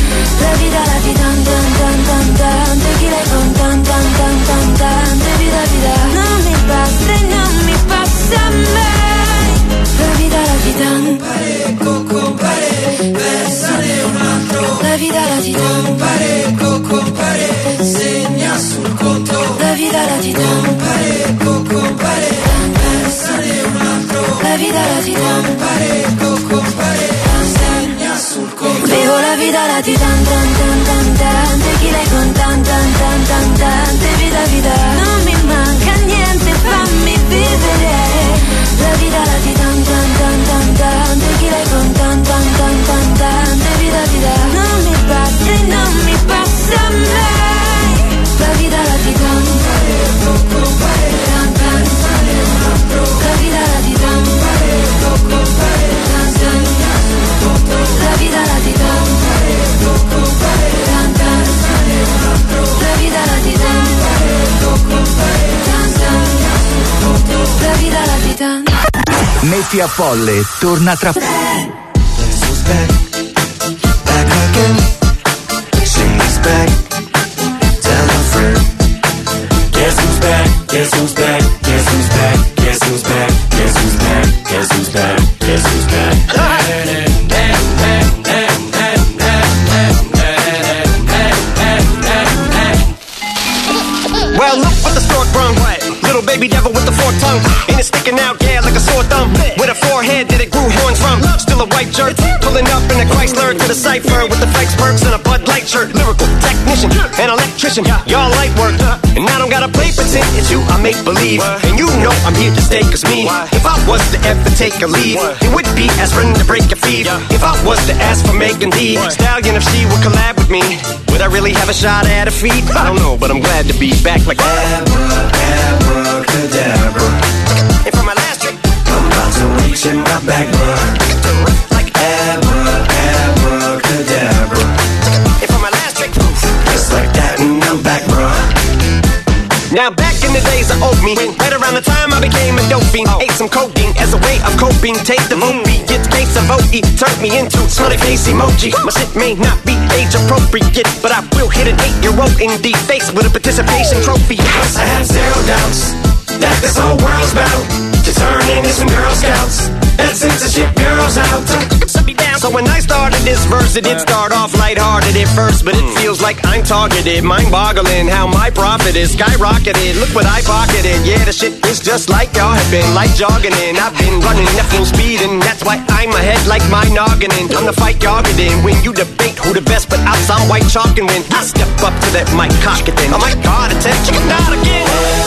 Speaker 5: La vita la ti tan tan tan tan tan, tequila con tan tan tan tan tan, te vida vida. Non mi basta e non mi passa mai. La vita la ti tan compare, compare, versane un altro. La vita la ti tan compare, compare, segna sul conto. La vita la ti tan compare, compare, versane un altro. La vita la ti tan compare, compare, segna sul conto. Vivo la vita la ti tan tan tan tan tan, tequila con tan tan tan tan tan, te vida vida. Non mi manca niente, fammi vivere. La vita la ti tan tan tan tan tan, tequila con tan tan tan tan tan, te vida vida. Non mi basta e non mi passa mai. La vita la ti tan compare, compare, tan tan, la vita la ti tan compare.
Speaker 3: Party a Polle torna tra
Speaker 6: Back again. She's back. Tell her friend. Guess who's back? Guess who's back? Guess who's back? Guess who's back? Guess who's back? Guess who's back? Guess who's back?
Speaker 10: Well, look what the stork brung. Little baby devil with the forked tongue. And it's sticking out, yeah, like a sore thumb. With a forehead that it grew horns from. Still a white jerk. Pulling up in a Chrysler to the cipher with the Flex Perks and a Bud Light shirt. Lyrical technician, an electrician. Y'all light work. And I don't gotta play pretend. It's you I make believe. And you know I'm here to stay, cause me, if I was to ever take a leave, it would be aspirin to break your feet. If I was to ask for Megan D Stallion, if she would collab with me, would I really have a shot at a feat? I don't know, but I'm glad to be back like
Speaker 6: Abracadabra.
Speaker 10: And for my last trick,
Speaker 6: I'm about to reach in my back, bruh.
Speaker 10: Like
Speaker 6: Abra, abracadabra.
Speaker 10: And for my last trick,
Speaker 6: just like that, and I'm back, bruh.
Speaker 10: Now back in the days I owed me, right around the time I became a dope fiend. Ate some codeine as a way of coping. Take the movie, get case of O E, turned me into smiley face emoji. My shit may not be age appropriate, but I will hit an eight-year-old in the face with a participation trophy.
Speaker 6: Yes, I have zero doubts that this whole world's bound to turn into some Girl Scouts and censorship girls out.
Speaker 10: So when I started this verse, it did start off lighthearted at first, but it feels like I'm targeted. Mind-boggling how my profit is skyrocketed. Look what I pocketed. Yeah, the shit is just like y'all have been, like jogging in. I've been running at full speed, and that's why I'm ahead like my noggin. I'm the fight y'all get in. When you debate who the best, but out some white chalk and win. I step up to that mic, cock it then. Oh my God, attempt chicken out again.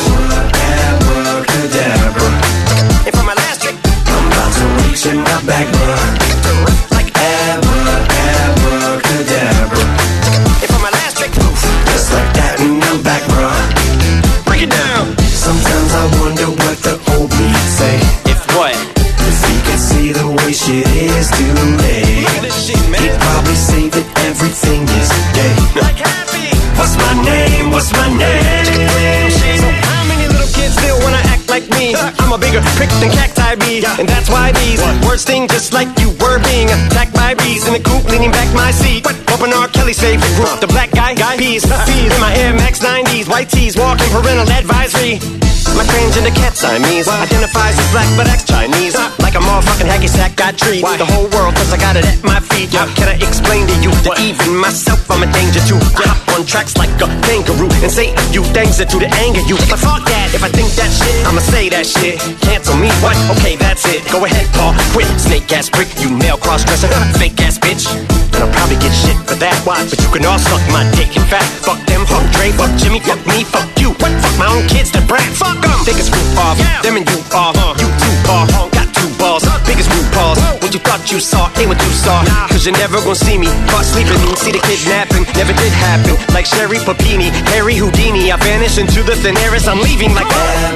Speaker 6: Abracadabra.
Speaker 10: And for my last trick,
Speaker 6: I'm about to reach in my back, bruh.
Speaker 10: like
Speaker 6: Abra, abracadabra.
Speaker 10: And for my last trick,
Speaker 6: just like that, and I'm back, bruh.
Speaker 10: break it down.
Speaker 6: Sometimes I wonder what the old me'd say.
Speaker 10: If what?
Speaker 6: If he could see the way shit is today,
Speaker 10: Look at this shit, man.
Speaker 6: he'd probably say that everything is gay.
Speaker 10: Like happy.
Speaker 6: What's my name? What's my name?
Speaker 10: So how many little kids still wanna act like me? I'm a bigger prick than cacti bee, and that's why these words sting just like you were being attacked by bees in the coop, leaning back my seat. Bumping R. Kelly's favorite group, the black guy, guy peas, peas in my Air Max nineties, white tees, walking parental advisory. My transgender cat Siamese identifies as black but acts Chinese. Like a motherfucking hacky sack, got treat the whole world cause I got it at my feet. How can I explain to you that even myself I'm a danger to? I hop on tracks like a kangaroo and say a few things that do to anger you. But fuck that, if I think that shit, I'ma say that shit. Cancel me, what? Okay, that's it. Go ahead, Paul, quit. Snake ass prick, you male cross-dresser, fake ass bitch. And I'll probably get shit for that, why? But you can all suck my dick. In fact, fuck them, fuck Dre, fuck Jimmy, fuck me, fuck you. What? Fuck my own kids, the brat. Fuck them. Take a screw off. Yeah. Them and you are. Uh, you two are. Uh, got two balls. Uh, biggest root balls. Whoa. What you thought you saw ain't what you saw. Nah. Cause you're never gonna see me caught sleeping. See the kidnapping. Never did happen. Like Sherry Papini, Harry Houdini. I vanish into the thin air as I'm leaving like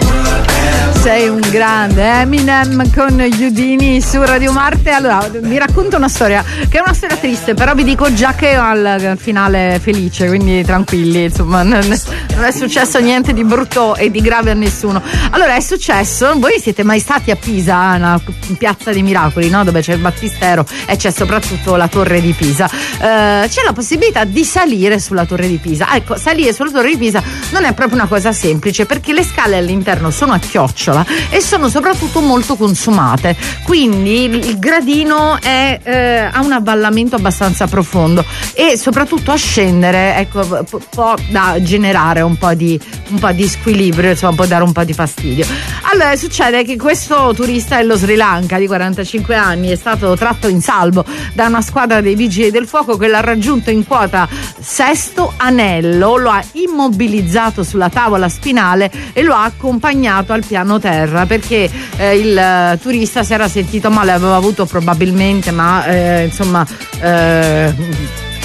Speaker 2: Sei un grande, Eminem con Houdini su Radio Marte. Allora, vi racconto una storia che è una storia triste, però vi dico già che al, al finale felice, quindi tranquilli, insomma, non, non è successo niente di brutto e di grave a nessuno. Allora, è successo, voi siete mai stati a Pisa, una, in Piazza dei Miracoli, no? Dove c'è il battistero e c'è soprattutto la Torre di Pisa. Eh, c'è la possibilità di salire sulla Torre di Pisa. Ecco, salire sulla Torre di Pisa non è proprio una cosa semplice, perché le scale all'interno sono a chiocciola e sono soprattutto molto consumate, quindi il gradino è, eh, ha un avvallamento abbastanza profondo e soprattutto a scendere, ecco, può da generare un po' di un po' di squilibrio, insomma può dare un po' di fastidio. Allora succede che questo turista dello Sri Lanka di quarantacinque anni è stato tratto in salvo da una squadra dei vigili del fuoco che l'ha raggiunto in quota sesto anello, lo ha immobilizzato sulla tavola spinale e lo ha accompagnato al piano terra perché eh, il uh, turista si era sentito male, aveva avuto probabilmente ma eh, insomma eh,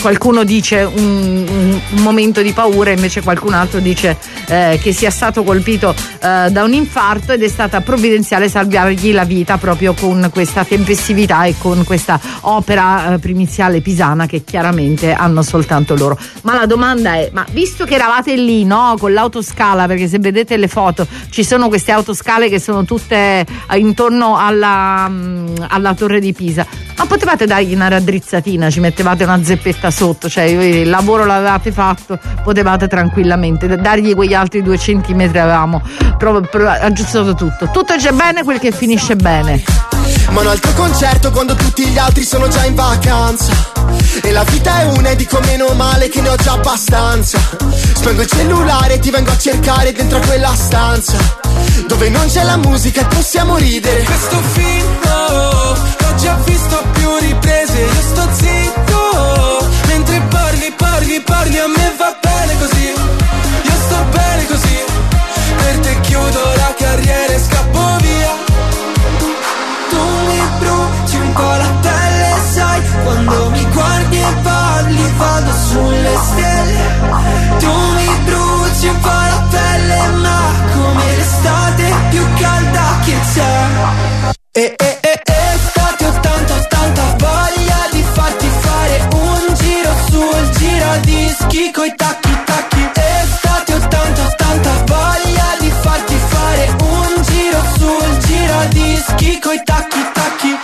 Speaker 2: qualcuno dice un, un, un momento di paura, invece qualcun altro dice eh, che sia stato colpito eh, da un infarto ed è stata provvidenziale salvargli la vita proprio con questa tempestività e con questa opera eh, primiziale pisana che chiaramente hanno soltanto loro. Ma la domanda è, ma visto che eravate lì, no, con l'autoscala, perché se vedete le foto ci sono queste autoscale che sono tutte intorno alla, alla torre di Pisa, ma potevate dargli una raddrizzatina, ci mettevate una zeppetta sotto, cioè il lavoro l'avevate fatto, potevate tranquillamente dargli quegli altri due centimetri, avevamo proprio, proprio aggiustato tutto. Tutto c'è bene quel che finisce bene.
Speaker 11: Ma un altro concerto quando tutti gli altri sono già in vacanza e la vita è una e dico meno male che ne ho già abbastanza. Spengo il cellulare e ti vengo a cercare dentro a quella stanza dove non c'è la musica e possiamo ridere.
Speaker 8: Questo film oh, l'ho già visto a più riprese, io sto zitto mentre parli, parli, parli, a me va bene così, io sto bene così, per te chiudo la carriera e scappo via.
Speaker 6: Tu mi bruci un po' la pelle, sai, quando mi guardi e parli vado sulle stelle. Tu mi bruci un po' la pelle, ma come l'estate più calda che c'è. E e e e state ho tanta tanta voglia di farti fare un giro sul giradischi coi tacchi tacchi. E state ho tanta tanta voglia di farti fare un giro sul giradischi coi tacchi tacchi.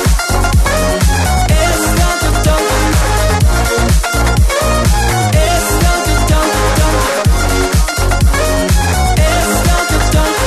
Speaker 6: E state ho tanta, e state ho tanta tanta, e state ho tanta,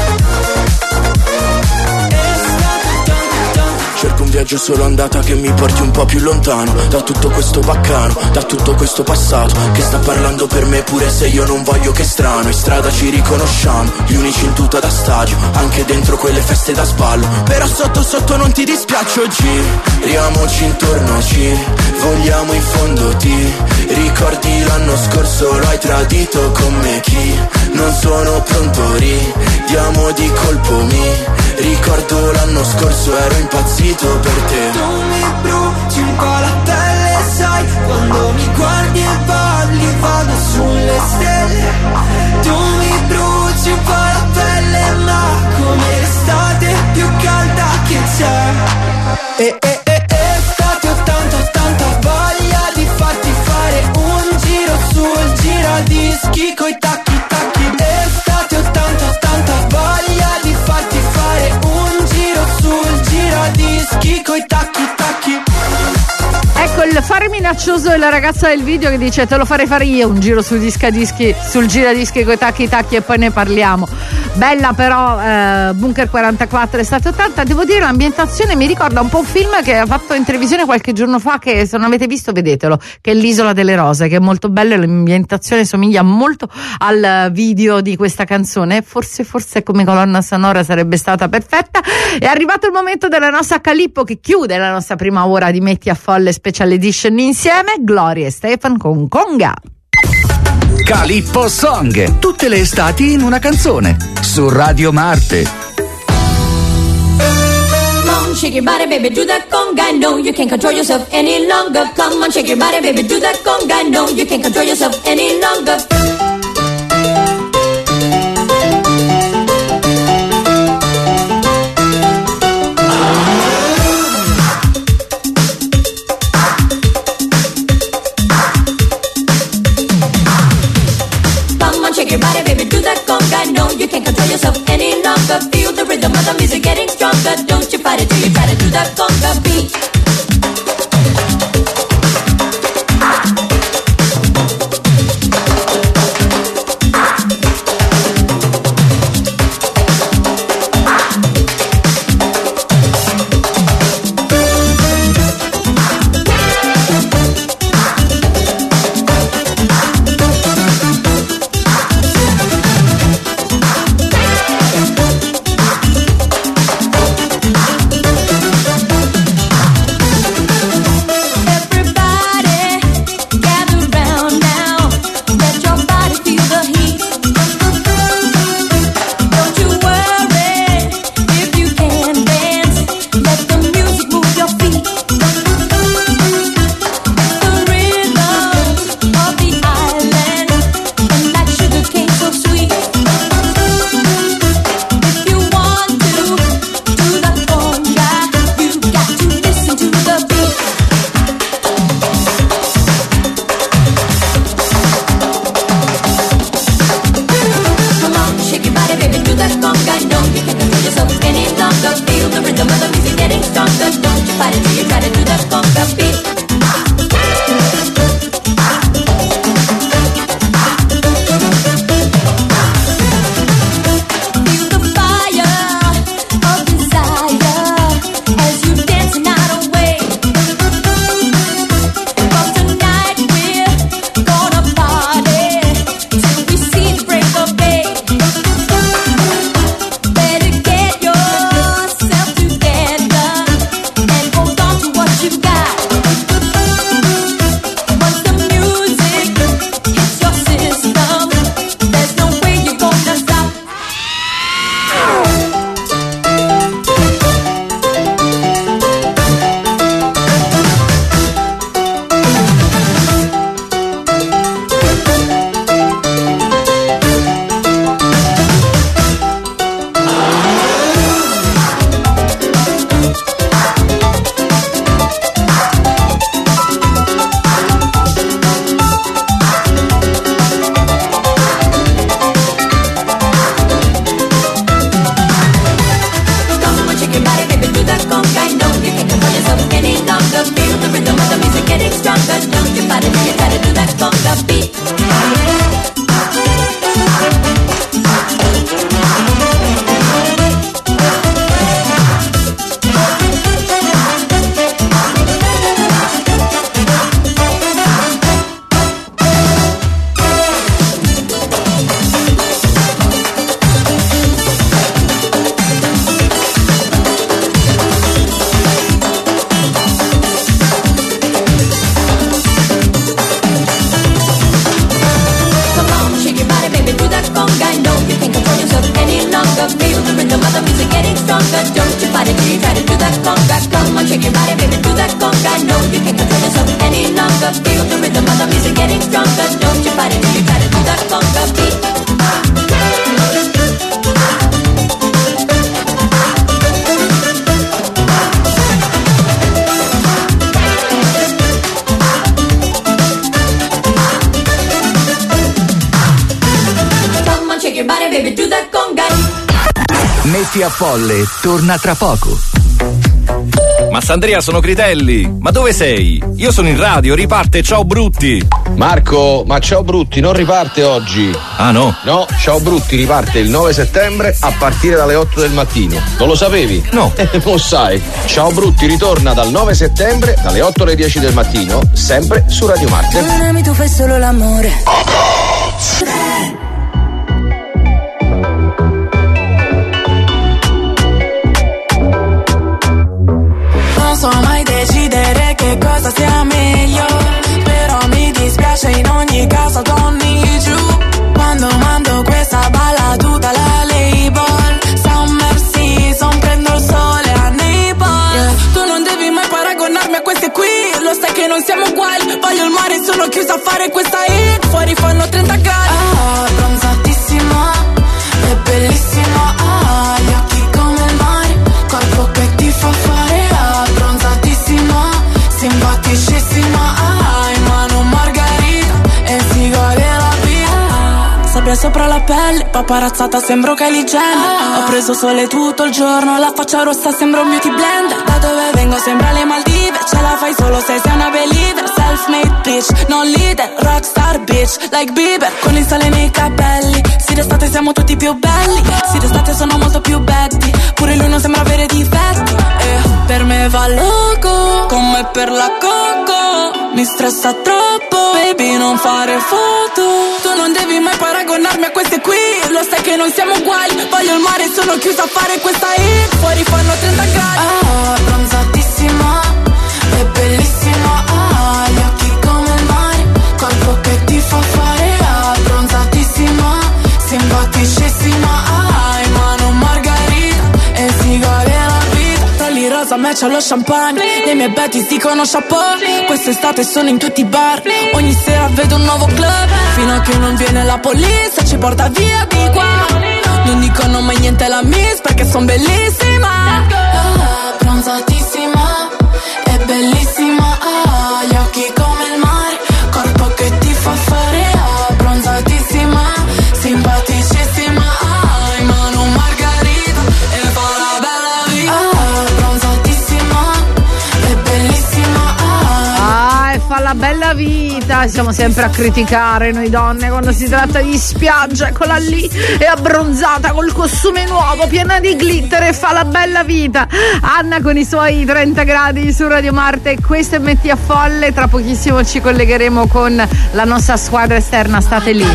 Speaker 6: e state ho tanta tanta.
Speaker 12: Cerco un viaggio solo andata che mi porti un po' più lontano da tutto questo baccano, da tutto questo passato che sta parlando per me pure se io non voglio. Che strano, in strada ci riconosciamo, gli unici in tuta da stadio, anche dentro quelle feste da sballo. Però sotto sotto non ti dispiace, giriamoci intorno, ci vogliamo in fondo. Ti ricordi l'anno scorso, lo hai tradito con me, chi non sono pronto, ridiamo di colpo. Mi ricordo l'anno scorso, ero impazzito per te.
Speaker 6: Tu mi bruci un po' la pelle, sai, quando mi guardi e parli vado sulle stelle. Tu mi bruci un po' la pelle, ma come l'estate più calda che c'è. E e e e state ho tanta tanta voglia di farti fare un giro sul giradischi coi tacchi tacchi. E state ho tanta tanta voglia di farti fare un giro sul giradischi coi tacchi tacchi.
Speaker 2: Ecco il fare minaccioso della ragazza del video che dice: te lo farei fare io un giro sul discadischi, sul giradischi coi tacchi tacchi e poi ne parliamo. Bella però eh, Bunker quarantaquattro estate ottanta. Devo dire l'ambientazione mi ricorda un po' un film che ha fatto in televisione qualche giorno fa, che se non avete visto vedetelo, che è L'Isola delle Rose, che è molto bello e l'ambientazione somiglia molto al video di questa canzone. Forse forse come colonna sonora sarebbe stata perfetta. È arrivato il momento della nostra Calippo che chiude la nostra prima ora di Metti a Folle Special Edition insieme. Gloria e Stefan con Conga.
Speaker 3: Calippo Song, tutte le estati in una canzone, su Radio Marte.
Speaker 13: Come on, shake your body, baby, do that conga. No, you can't control yourself any longer. Come on, shake your body, baby, do that conga. No, you can't control yourself any longer. Shake your body, baby, do that conga. No, you can't control yourself any longer. Feel the rhythm of the music getting stronger. Don't you fight it till you try to do that conga beat. the music getting stronger. Don't you fight it till you try to do that conga. Come on, shake your body, baby, do that conga. No, you can't control yourself any longer. Feel the rhythm of the music getting stronger. Don't you fight it till you try to do that conga beat. Your body, baby, do that conga.
Speaker 3: Metti a Folle torna tra poco.
Speaker 14: Massandria, sono Critelli. Ma dove sei? Io sono in radio, riparte Ciao Brutti.
Speaker 15: Marco, ma Ciao Brutti non riparte oggi.
Speaker 14: Ah no?
Speaker 15: No, Ciao Brutti riparte il nove settembre a partire dalle otto del mattino. Non lo sapevi?
Speaker 14: No.
Speaker 15: Eh, lo sai. Ciao Brutti ritorna dal nove settembre dalle otto alle dieci del mattino, sempre su Radio Marte.
Speaker 5: Non ami, tu fai solo l'amore.
Speaker 16: Non so mai decidere che cosa sia meglio, però mi dispiace in ogni caso Tony giù. Quando mando questa balla tutta la label, summer season, prendo il sole a Naples, yeah. Tu non devi mai paragonarmi a queste qui, lo sai che non siamo uguali. Voglio il mare, sono chiusa a fare questa hit, fuori fanno trenta gradi. Ah, bronzatissima, è bellissima, ah, gli occhi come il mare, corpo che ti fa fare. Simpaticissima, ah, in mano margarita e si gode la vita. Sabbia sopra la pelle, paparazzata sembro Kylie Jenner. Ho preso sole tutto il giorno, la faccia rossa sembra un beauty blender. Da dove vengo sembra le Maldive, ce la fai solo se sei una believer. Self-made bitch, non leader, rockstar bitch, like Bieber. Con il sale nei capelli, sì d'estate siamo tutti più belli, sì d'estate sono molto più betty, pure lui non sembra avere difetti. E per me va loco, come per la coco, mi stressa troppo, baby non fare foto. Tu non devi mai paragonarmi a queste qui, lo sai che non siamo uguali. Voglio il mare, sono chiusa a fare questa hit, fuori fanno trenta gradi. Ah, bronzatissima, è bellissima, ah, gli occhi come il mare, corpo che ti fa fare, ah, bronzatissima, simpaticissima, ah, in mano margarita e si gode la vita. Tra lì rosa matcha lo champagne, le mie Betty dicono chapeau. Quest'estate sono in tutti i bar, ogni sera vedo un nuovo club, fino a che non viene la polizia ci porta via di qua. Non dicono mai niente alla miss perché son bellissima, ah, bronzatissima, è bellissima, ah, gli occhi come il mare, corpo che ti fa fare, ah, bronzatissima, simpaticissima, ah, in mano margarita e fa la bella vita, ah, bronzatissima, è bellissima, ah,
Speaker 2: ah, e fa la bella vita. Siamo sempre a criticare noi donne quando si tratta di spiaggia. Eccola lì, è abbronzata col costume nuovo, piena di glitter e fa la bella vita. Anna con i suoi trenta gradi su Radio Marte. Questo è Metti a Folle. Tra pochissimo ci collegheremo con la nostra squadra esterna. State lì.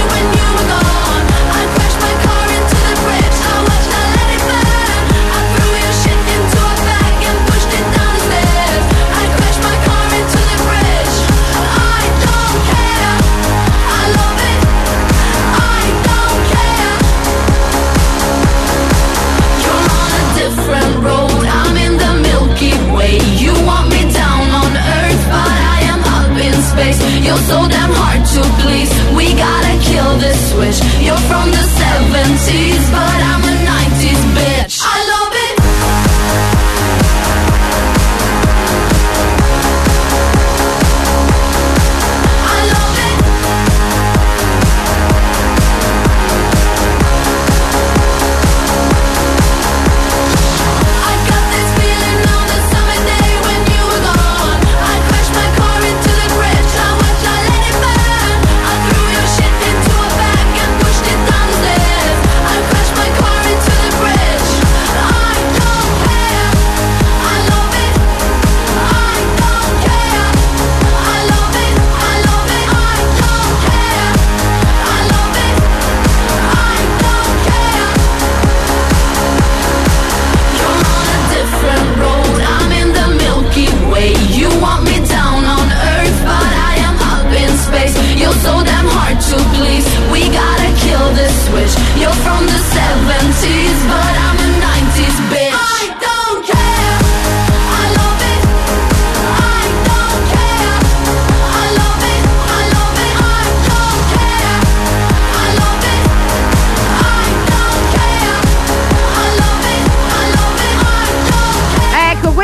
Speaker 6: I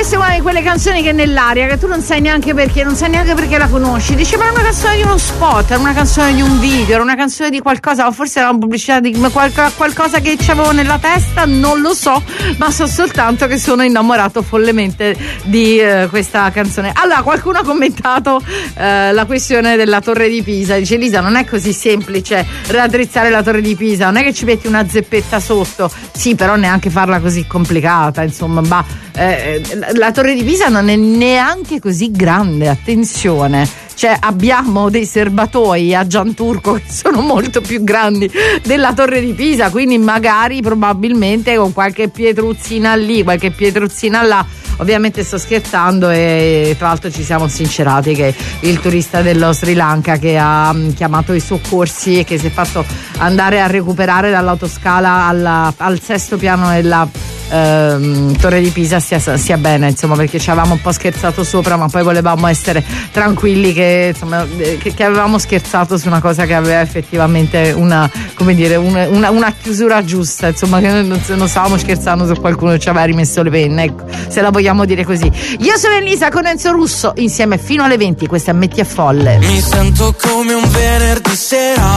Speaker 2: questa è una di quelle canzoni che è nell'aria, che tu non sai neanche perché, non sai neanche perché la conosci. Dici, ma è una canzone di uno spot, era una canzone di un video, era una canzone di qualcosa, o forse era una pubblicità di qualcosa che c'avevo nella testa, non lo so, ma so soltanto che sono innamorato follemente di eh, questa canzone. Allora, qualcuno ha commentato eh, la questione della Torre di Pisa. Dice, Elisa, non è così semplice raddrizzare la Torre di Pisa, non è che ci metti una zeppetta sotto. Sì, però neanche farla così complicata, insomma, ma eh, la Torre di Pisa non è neanche così grande, attenzione, cioè abbiamo dei serbatoi a Gianturco che sono molto più grandi della Torre di Pisa, quindi magari probabilmente con qualche pietruzzina lì, qualche pietruzzina là. Ovviamente sto scherzando, e tra l'altro ci siamo sincerati che il turista dello Sri Lanka che ha chiamato i soccorsi e che si è fatto andare a recuperare dall'autoscala alla, al sesto piano della ehm, Torre di Pisa stia, stia bene, insomma, perché ci avevamo un po' scherzato sopra, ma poi volevamo essere tranquilli che, insomma, che, che avevamo scherzato su una cosa che aveva effettivamente una, come dire, una, una, una chiusura giusta, insomma, che non, non stavamo scherzando su qualcuno che ci aveva rimesso le penne, ecco, se la vogliamo dire così. Io sono Elisa con Enzo Russo, insieme fino alle venti, questa è Metti a Folle.
Speaker 17: Mi sento come un venerdì sera,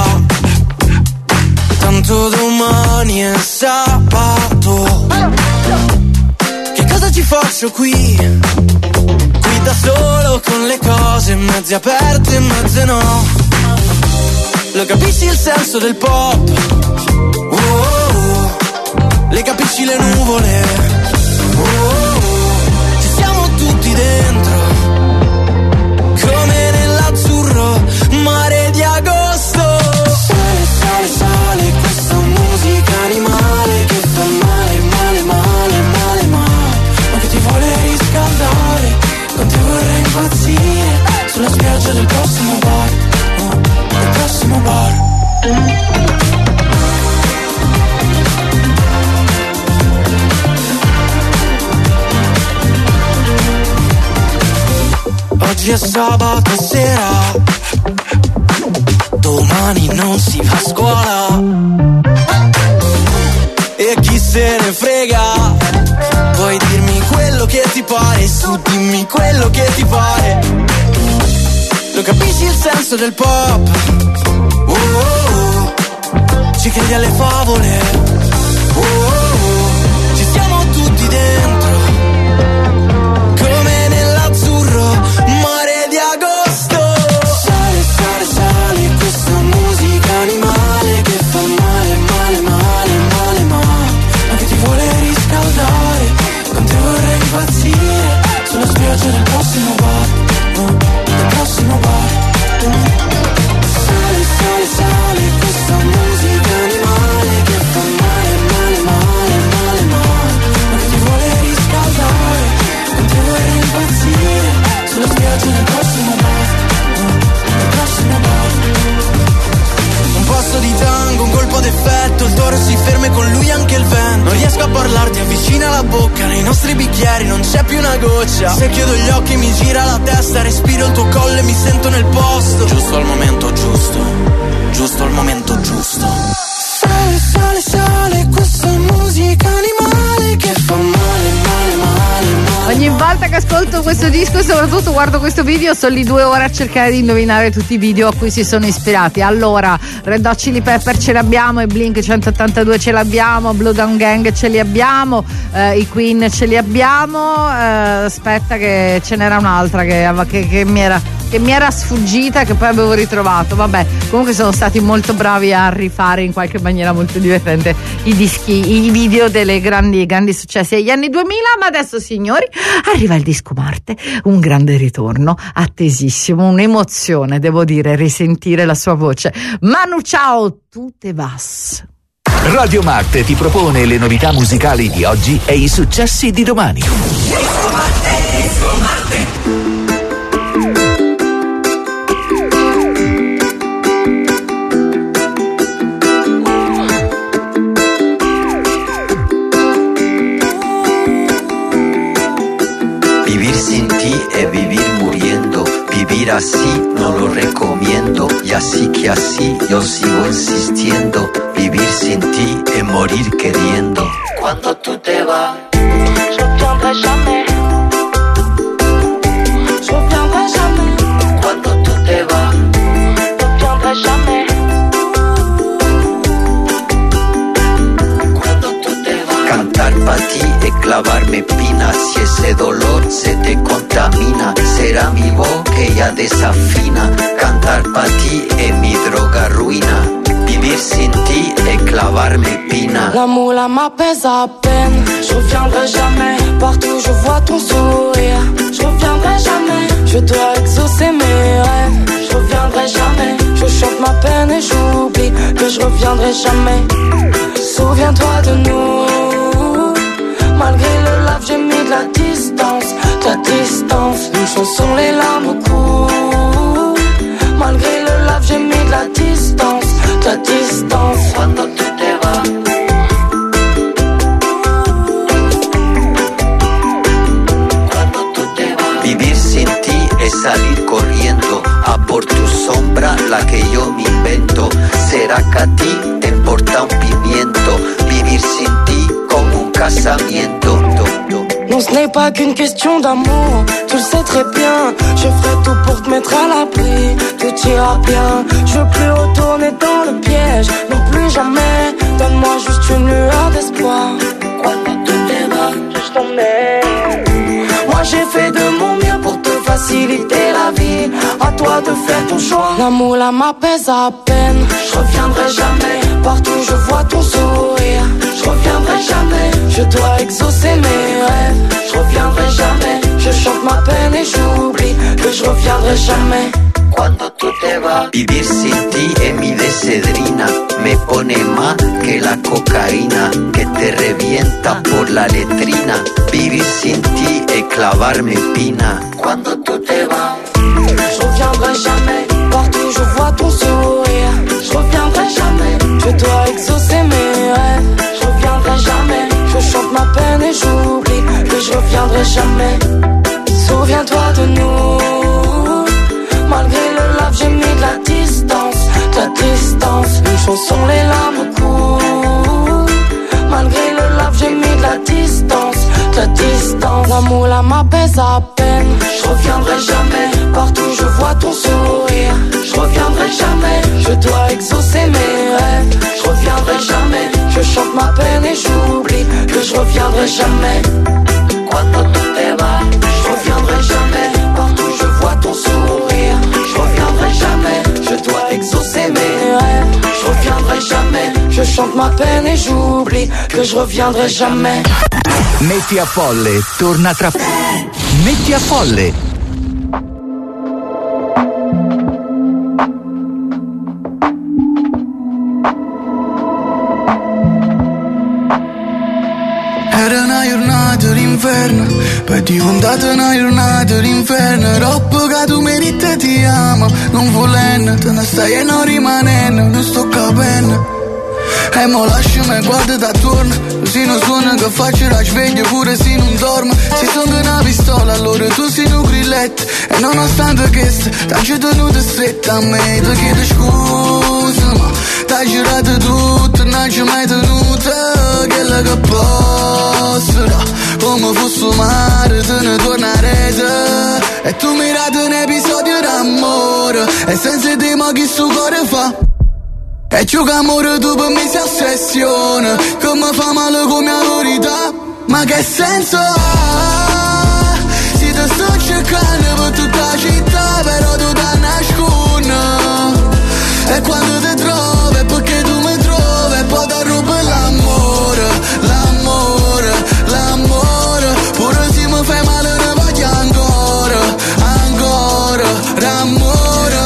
Speaker 17: tanto domani è sabato. Che cosa ci faccio qui? Qui da solo con le cose mezze aperte e mezze no. Lo capisci il senso del pop? Oh, oh, oh. Le capisci le nuvole? Oh, oh, oh. Ci siamo tutti dentro, come nell'azzurro mare di agosto. Sale, sale, sale, questa musica animale che fa male, male, male, male, male, ma che ti vuole riscaldare, con te vorrei impazzire, sulla spiaggia del prossimo bar, oh, del prossimo bar. Oggi è sabato sera, domani non si va a scuola, e chi se ne frega, puoi dirmi quello che ti pare, su dimmi quello che ti pare. Lo capisci il senso del pop? Oh, oh, oh. Ci credi alle favole? Oh, oh, oh. Ci siamo tutti dentro, come nell'azzurro mare di agosto. Sale, sale, sale, questa musica animale che fa male, male, male, male, male, ma che ti vuole riscaldare, con te vorrei impazzire, sulla spiaggia del prossimo bar, oh, del prossimo bar. Sale, sale, sale, questa musica animale che fa male, male, male, male, male, ma che ti vuole riscaldare, con te vorrei impazzire, sulla spiaggia del prossimo bar, del prossimo bar. Un passo di tango, un colpo d'effetto, il toro si ferma e con lui anche il vento. Non riesco a parlarti, avvicina la bocca, nei nostri bicchieri non c'è più una goccia. Se chiudo gli occhi mi gira la testa, respiro il tuo collo e mi sento nel posto. Giusto al momento giusto, giusto al momento giusto. Sale, sale, sale, questa musica animale che fa male, male, male, male.
Speaker 2: Ogni volta che ascolto questo disco e soprattutto guardo questo video sto lì due ore a cercare di indovinare tutti i video a cui si sono ispirati. Allora, Red Hot Chili Pepper ce l'abbiamo, i Blink centottantadue ce l'abbiamo, Blue Down Gang ce li abbiamo, eh, i Queen ce li abbiamo, eh, aspetta che ce n'era un'altra che, che, che mi era che mi era sfuggita e che poi avevo ritrovato. Vabbè, comunque sono stati molto bravi a rifare in qualche maniera molto divertente i dischi, i video delle grandi grandi successi degli anni duemila. Ma adesso, signori, arriva il disco Marte, un grande ritorno, attesissimo, un'emozione, devo dire, risentire la sua voce. Manu Chao, tu te vas.
Speaker 3: Radio Marte ti propone le novità musicali di oggi e i successi di domani.
Speaker 1: Disco Marte, Disco Marte.
Speaker 18: Vivir sin ti es vivir muriendo, vivir así no lo recomiendo, y así que así yo sigo insistiendo, vivir sin ti es morir queriendo. Cuando tú te vas, je reviendrai jamais, cantar pa' ti e clavarme pina. Si ese dolor se te contamina, será mi voz que ya desafina. Cantar pa' ti es mi droga ruina. Vivir sin ti et clavarme pina.
Speaker 16: L'amour là m'apaise à peine. Je reviendrai jamais. Partout je vois ton sourire. Je reviendrai jamais. Je dois exaucer mes rêves. Je reviendrai jamais. Je chante ma peine et j'oublie que je reviendrai jamais. Souviens-toi de nous. Malgré le lave j'ai mis de la distance. De la distance. Une chanson les larmes coulent. Malgré le lave j'ai mis de la distance. De la distance.
Speaker 18: Cuando tú te vas, cuando tú te vas. Vivir sin ti es salir corriendo a por tu sombra, la que yo me invento. Será que a ti te importa un pimiento. Vivir sin ti como un casamiento.
Speaker 16: Non, ce n'est pas qu'une question d'amour, tu le sais très bien. Je ferai tout pour te mettre à l'abri, tout ira bien. Je veux plus retourner dans le piège, non plus jamais. Donne-moi juste une lueur d'espoir. Cuando tú te vas, je t'emmène. Moi j'ai fait de mon mieux pour te faciliter la vie. À toi de faire ton choix. L'amour là m'apaise à peine. Je reviendrai jamais. Partout je vois ton sourire. Je reviendrai jamais. Je dois exaucer mes rêves. Je reviendrai jamais. Je chante ma peine et j'oublie que je reviendrai jamais.
Speaker 18: Cuando tú te vas, vivir sin ti es mi desedrina. Me pone más que la cocaína que te revienta por la letrina. Vivir sin ti es clavarme pina. Cuando tú te vas,
Speaker 16: je reviendrai jamais. Partout je vois ton sourire. Je reviendrai jamais. Je dois exaucer mes rêves. Je reviendrai jamais. Je chante ma peine et j'oublie que je reviendrai jamais. Souviens-toi de nous. Malgré le lave j'ai mis de la distance. De la distance. Une chanson les larmes coulent. Malgré le lave j'ai mis de la distance. De la distance. L'amour là m'apaise à peine. Je reviendrai jamais. Partout je vois ton sourire. Je reviendrai jamais. Je dois exaucer mes rêves. Je reviendrai jamais. Je chante ma peine et j'oublie que je reviendrai jamais.
Speaker 18: cuando tú te vas,
Speaker 16: je reviendrai jamais. Partout je vois ton sourire. Je reviendrai jamais. Je dois exaucer mes rêves. Je reviendrai jamais. Je chante ma peine et j'oublie que je reviendrai jamais.
Speaker 3: Metti a Folle torna tra Metti a Folle.
Speaker 11: Era una giornata d'inverno, poi è diventata una giornata d'inferno. Troppo che tu meriti e ti amo, non volendo, te ne stai e non rimanendo, non sto capendo. E mo lasciami, guarda da attorno, così non suona che faccio la sveglia pure se non dormo. Se sono una pistola allora tu sei un grilletto. E nonostante questo, t'hai tenuto stretta a me. Ti chiedo scusa ma t'hai girato tutto, non ci mai tenuto. Quella che posso da, come fosse un mare, te ne tornerete. E tu mirate un episodio d'amore, e senza te ma chi sto cuore fa. E ciò che amore tu per me si ossessiona, che mi fa male come la verità. Ma che senso ha? Se ti sto cercando per tutta la città, però tu ti nascondi. E quando ti trovi è perché tu mi trovi, e poi ti rubo l'amore, l'amore, l'amore. Pure se mi fai male ne voglio ancora, ancora, l'amore.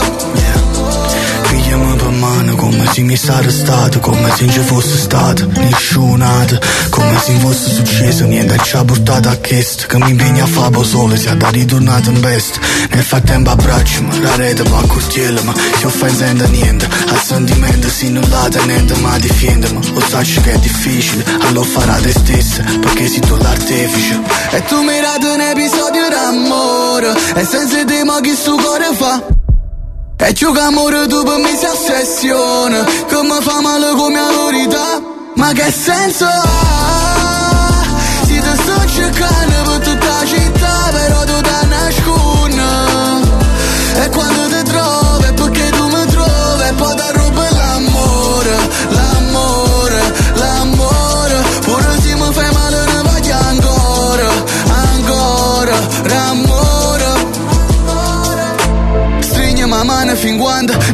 Speaker 11: Come se mi sarà stato, come se non ci fosse stato nessunato, come se non fosse successo niente ci ha portato a questo, che mi impegna a fare solo sia da ritornato in veste. Nel frattempo abbracciami, la rete va a cortiello, ma si offensendo niente, al sentimento si non la tenente ma difendemi. Lo sai che è difficile, allora farà te stessa, perché sei tu l'artefice. E tu mi rati un episodio d'amore, e senza te ma chi sto cuore fa. E ciò che amore tu per me si ossessiona, che mi fa male come la verità. Ma che senso ha? Se ti sto cercando per tutta la città, però tu ti nascondi. E quando ti trovi è perché tu mi trovi, e poi ti rubo l'amore, l'amore, l'amore. Pure se mi fai male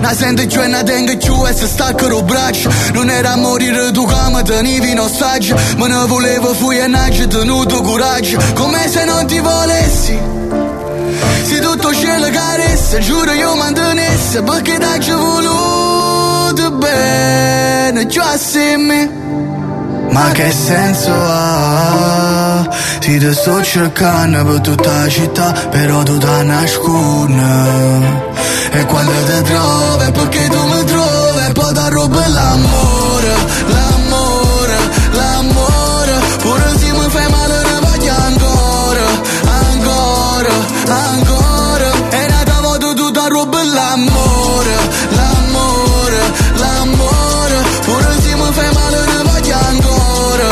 Speaker 4: Na sento giù e na tengo giù e si staccano braccia. Non era a morire tu che mi tenevi in ostaggio, ma ne volevo fui e non ci tenuto coraggio. Come se non ti volessi, se tutto cielo caressa, giuro io mantenesse, perché da ci voluto bene, già assieme. Ma che senso ha? Ti te sto cercando per tutta la città, però tu ti nascondi. E quando ti trovi, perché tu mi trovi, e poi ti rubi l'amore, l'amore, l'amore. Pure se mi fai male ne voglio ancora, ancora, ancora. E nata volta tu ti rubi l'amore, l'amore, l'amore. Pure se mi fai male ne voglio ancora,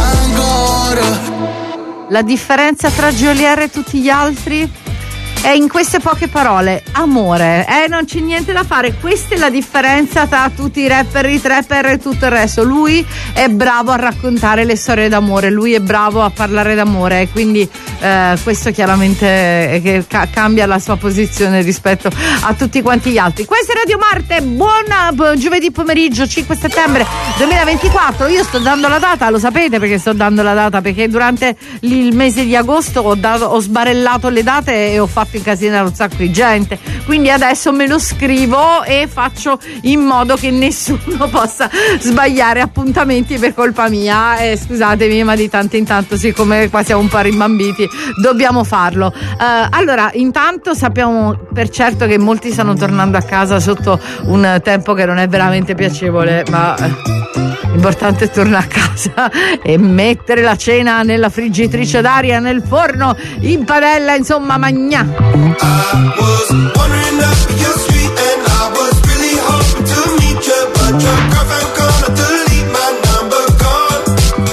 Speaker 4: ancora.
Speaker 2: La differenza tra Geolier e tutti gli altri è in queste poche parole: amore. Eh, non c'è niente da fare. Questa è la differenza tra tutti i rapper, i trapper e tutto il resto. Lui è bravo a raccontare le storie d'amore, lui è bravo a parlare d'amore, e quindi eh, questo chiaramente è che ca- cambia la sua posizione rispetto a tutti quanti gli altri. Questa è Radio Marte, buon giovedì pomeriggio cinque settembre duemilaventiquattro. Io sto dando la data, lo sapete perché sto dando la data, perché durante il mese di agosto ho, dato, ho sbarellato le date e ho fatto incasinare un sacco di gente, quindi adesso me lo scrivo e faccio in modo che nessuno possa sbagliare appuntamenti per colpa mia. Eh, scusatemi, ma di tanto in tanto, siccome qua siamo un po' rimbambiti, dobbiamo farlo. Uh, allora, intanto sappiamo per certo che molti stanno tornando a casa sotto un tempo che non è veramente piacevole, ma l'importante è tornare a casa e mettere la cena nella friggitrice d'aria, nel forno, in padella, insomma, magnà.
Speaker 6: I was wondering if you're sweet and I was really hoping to meet you, but your girlfriend gonna delete my number, gone.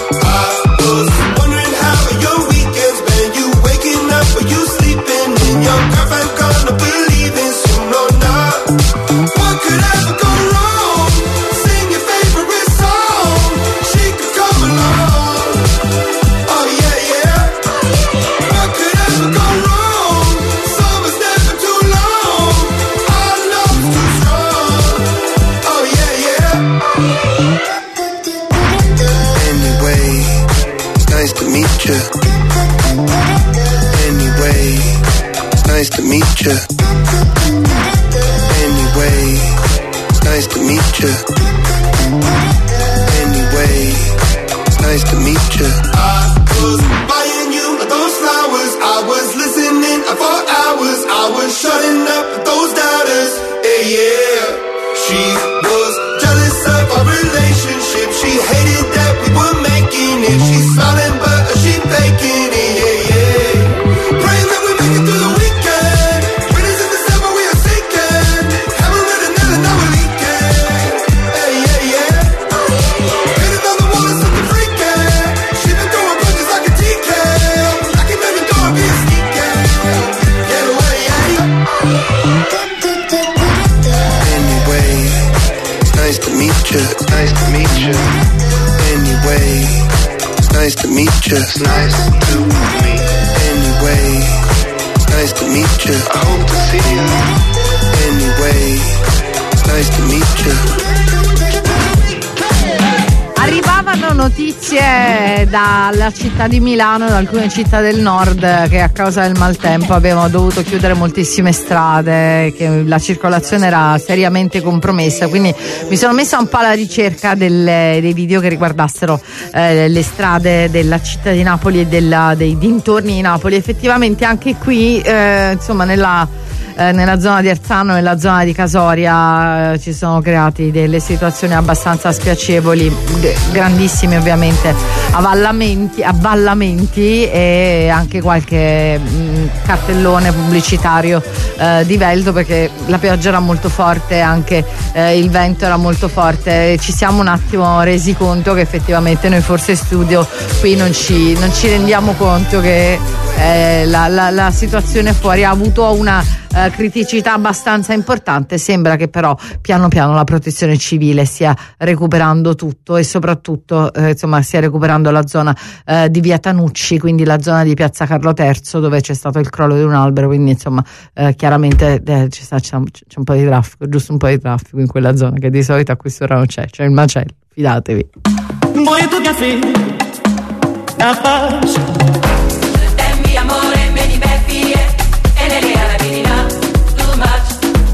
Speaker 6: I was wondering how your weekends been, you waking up or you sleeping in, your girlfriend gonna believe in soon or not. What could ever go wrong? Sing your favorite song, she could come along. Oh yeah, yeah. What could ever go wrong?
Speaker 4: Nice to meet you. Anyway, it's nice to meet you. Anyway, it's nice to meet you. Anyway, it's nice to meet you.
Speaker 6: I was buying you those flowers, I was listening for hours, I was shutting up those doubters. Hey, yeah, she was jealous of our relationship. She hated that we were making it. She's smiling, but she faking it. Yeah, yeah. Praying that we make it through the weekend. Winners in December, we are sinking. Haven't read another, now we're leaking. Hey, yeah, yeah. Hit another one, it's something freaking. She been throwing punches like a T K. I can never do it, be a sneaky. Get away, yeah.
Speaker 4: Anyway, it's nice to meet you. Nice to meet you. Anyway, it's nice to meet you. It's nice to meet. Anyway, it's nice to meet you. I hope to see you. Anyway, it's nice to meet you.
Speaker 2: Arrivavano notizie dalla città di Milano, da alcune città del nord, che a causa del maltempo avevano dovuto chiudere moltissime strade, che la circolazione era seriamente compromessa, quindi mi sono messa un po' alla ricerca delle, dei video che riguardassero eh, le strade della città di Napoli e della, dei dintorni di Napoli. Effettivamente anche qui eh, insomma nella Eh, nella zona di Arzano, nella zona di Casoria eh, ci sono creati delle situazioni abbastanza spiacevoli, g- grandissimi ovviamente avvallamenti, avvallamenti e anche qualche mh, cartellone pubblicitario eh, di velto, perché la pioggia era molto forte, anche eh, il vento era molto forte. Ci siamo un attimo resi conto che effettivamente noi forse studio qui non ci, non ci rendiamo conto che eh, la, la, la situazione fuori ha avuto una eh, criticità abbastanza importante. Sembra che però piano piano la protezione civile stia recuperando tutto e soprattutto eh, insomma stia recuperando la zona eh, di via Tanucci, quindi la zona di piazza Carlo terzo dove c'è stato il crollo di un albero, quindi insomma eh, chiaramente eh, c'è, sta, c'è, un, c'è un po' di traffico, giusto un po' di traffico in quella zona che di solito a quest'ora non c'è, c'è il macello, fidatevi.
Speaker 19: Voy tu café, capaz.
Speaker 13: Tempi amore, me di beffi e nelle arabina, too much.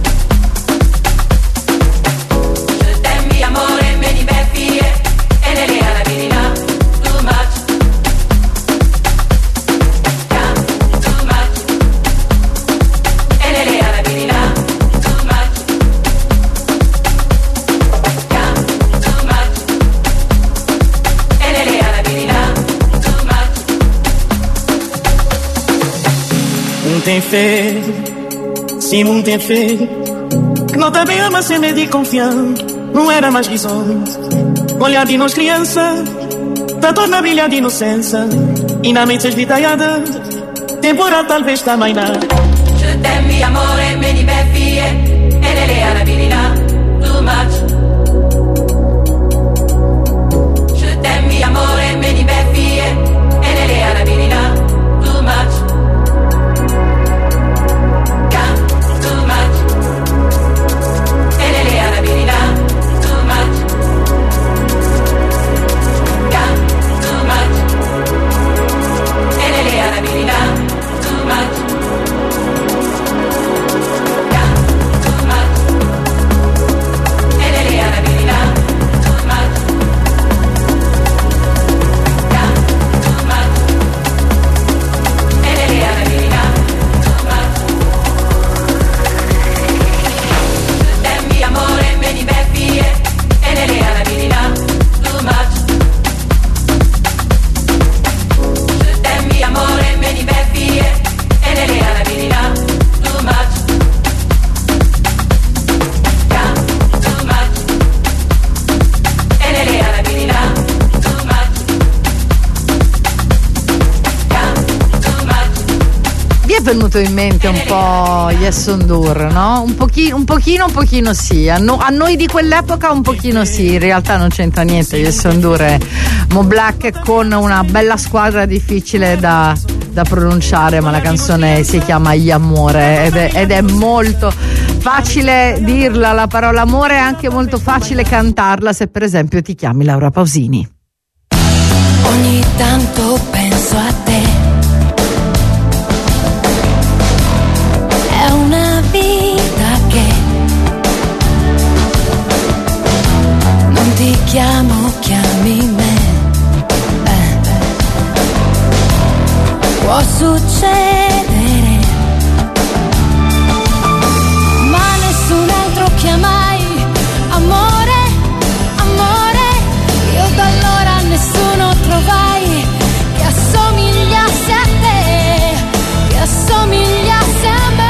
Speaker 13: Tempi amore, me di beffi e nelle arabina, too much. Yeah, too much. E nelle arabina, too much. Yeah, too much. E nelle arabina, too much.
Speaker 19: Um tem fé, sim, um tem fé. Não também ama ser medo e confiança. Não era mais visões. Olhar de nós criança, da torna brilhar de inocência. E na mente esvitaiada, temporal talvez também não.
Speaker 13: Je t'aime amore, me di beffi e nelle arabina, too much. Je t'aime amore, me di beffi e nelle arabina, too much. Yeah, too much. E nelle arabina, too much. Yeah, too much. E nelle arabina, too much.
Speaker 2: Venuto in mente un po' Yes Ondur, no? Un pochino, un pochino, un pochino sì. A, no, a noi di quell'epoca un pochino sì. In realtà non c'entra niente. Yes Ondur è Mo Black con una bella squadra difficile da, da pronunciare, ma la canzone si chiama Yamore ed è, ed è molto facile dirla la parola amore, è anche molto facile cantarla se per esempio ti chiami Laura Pausini.
Speaker 9: Ogni tanto penso a te. È una vita che non ti chiamo, chiami me. Eh. Può succedere, ma nessun altro chiamai. Amore, amore, io da allora nessuno trovai che assomigliasse a te, che assomigliasse a me.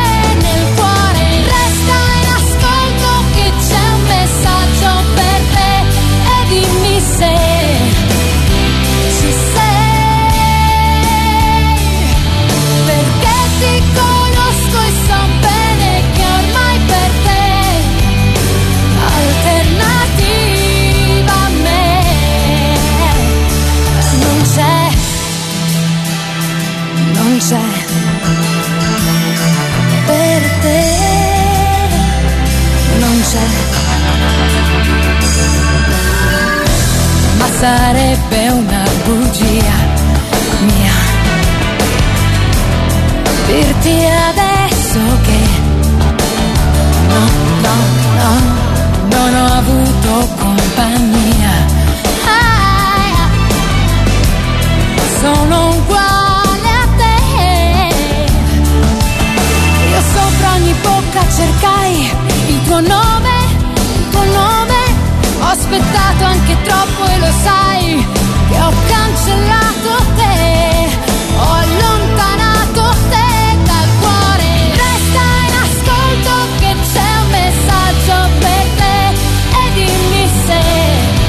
Speaker 9: C'è per te, non c'è, ma sarebbe una bugia mia dirti adesso che no, no, no, non ho avuto compagnia. Ah, sono uguale. Sopra ogni bocca cercai il tuo nome, il tuo nome. Ho aspettato anche troppo e lo sai che ho cancellato te, ho allontanato te dal cuore. Resta in ascolto che c'è un messaggio per te e dimmi se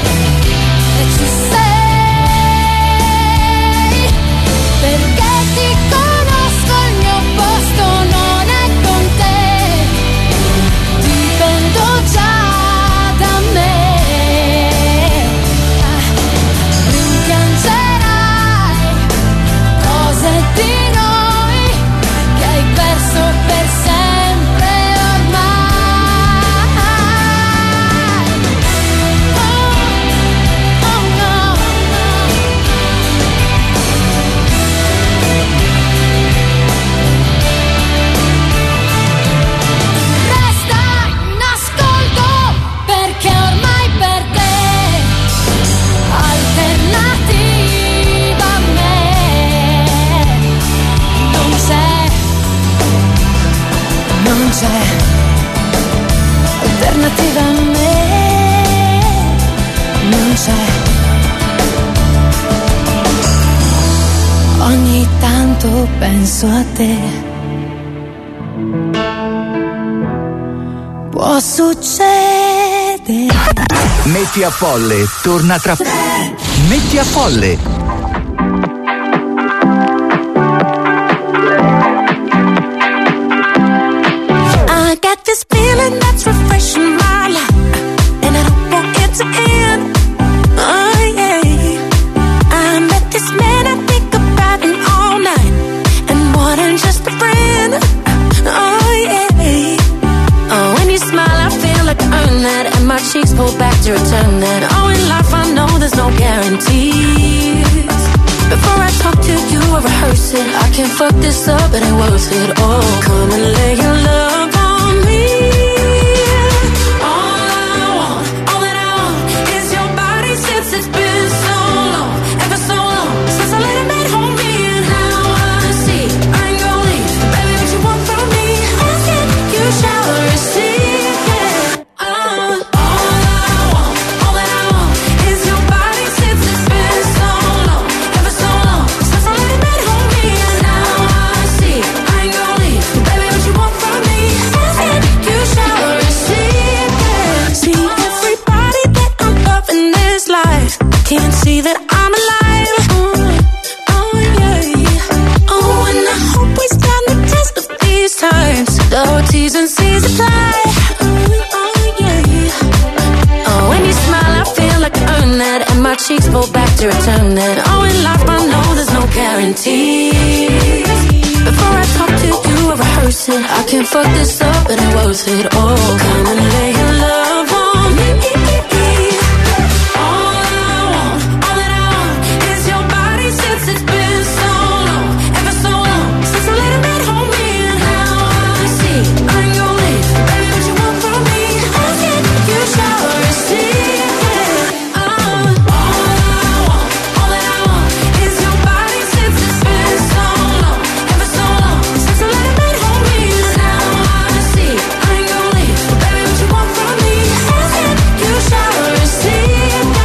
Speaker 9: Ogni tanto penso a te. Può succedere.
Speaker 3: Metti a Folle torna tra. Metti a Folle.
Speaker 9: I got this feeling that's refreshing my life, and I don't want it to end. Oh yeah, I met this man, I think about him all night, and more than just a friend. Oh yeah, oh when you smile I feel like I earned that, and my cheeks pull back to return that. Oh in life I know there's no guarantees. Before I talk to you or rehearse it, I can't fuck this up, it ain't worth it. Oh, come and lay your love on me. All I want, all that I want is your body since it's been so long, ever so long, since I let a man hold me. And now I see I ain't gon' leave, baby, what you want from me? Ask it, you shall receive it. Uh, all I want, all that I want is your body since it's been so long, ever so long, since I let a man hold me. And now I see I ain't gon' leave, baby, what you want from me? Ask it, you shall receive it. See everybody that I'm loving this life, can't see that I'm alive. Mm, oh yeah. Oh, and I hope we stand the test of these times. The T's and C's apply. Mm, oh yeah. Oh, when you smile I feel like I earned that, and my cheeks pull back to return that. Oh, in life I know there's no guarantees. Before I talk to you or rehearse it, I can't fuck this up, it ain't worth it. Oh, come and lay your love on me. All I want, all that I want is your body since it's been so long, ever so long, since I let a man hold me. And now I see I ain't gon' leave, baby, what you want from me? Ask it, you shall receive it. Uh, all I want, all that I want is your body since it's been so long, ever so long, since I let a man hold me. And now I see I ain't gon' leave, baby, what you want from me? Ask it, you shall receive it.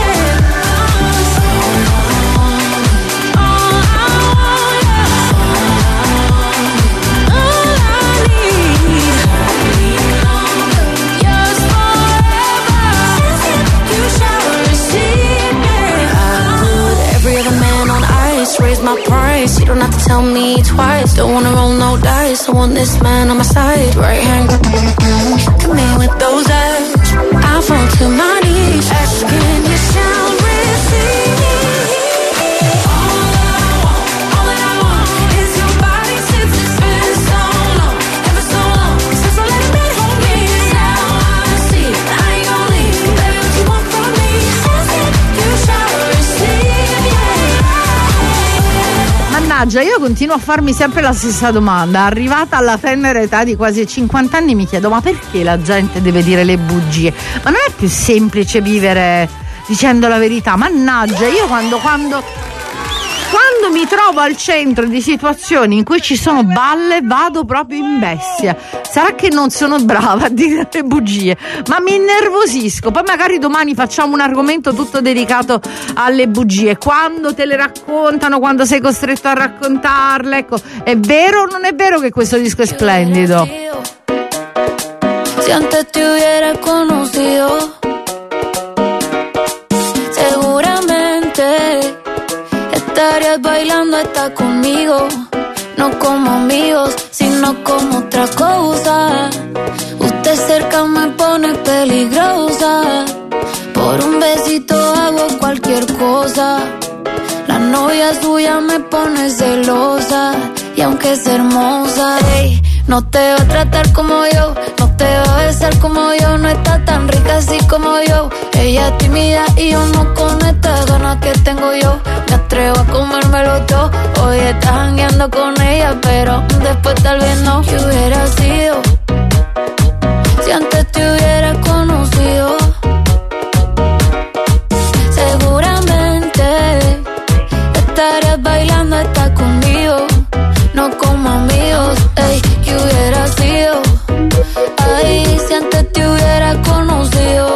Speaker 9: Every other man on ice, raise my price. You don't have to tell me twice. Don't wanna roll no dice. I want this man on my side. Right hand, come in with those eyes. I fall to my knees, asking you shall receive. All I want, all that I want is your body since it's been so long, ever so long, since I let a man hold me. Now I see I ain't gon' leave, baby, what you want from me? Ask it, you shall receive.
Speaker 2: Mannaggia, io continuo a farmi sempre la stessa domanda. Arrivata alla tenera età di quasi cinquanta anni mi chiedo: ma perché la gente deve dire le bugie? Ma non è più semplice vivere dicendo la verità? Mannaggia, io quando quando quando mi trovo al centro di situazioni in cui ci sono balle vado proprio in bestia. Sarà che non sono brava a dire le bugie, ma mi innervosisco. Poi magari domani facciamo un argomento tutto dedicato alle bugie, quando te le raccontano, quando sei costretto a raccontarle. Ecco, è vero o non è vero che questo disco è splendido?
Speaker 9: Si antes te hubiera conocido, seguramente estarías bailando hasta conmigo, no como amigos, sino como otra cosa. Usted cerca me pone peligrosa, por un besito hago cualquier cosa. La novia suya me pone celosa, y aunque es hermosa, ey, no te va a tratar como yo, no te va a besar como yo, no está tan rica así como yo. Ella es tímida y yo no, con estas ganas que tengo yo me atrevo a comérmelo todo. Hoy estás jangueando con ella, pero después tal vez no. ¿Qué hubiera sido si antes te hubiera conocido? Seguramente estarías bailando hasta conmigo, no como amigos. Ey, ¿qué hubiera sido? Ay, si antes te hubiera conocido.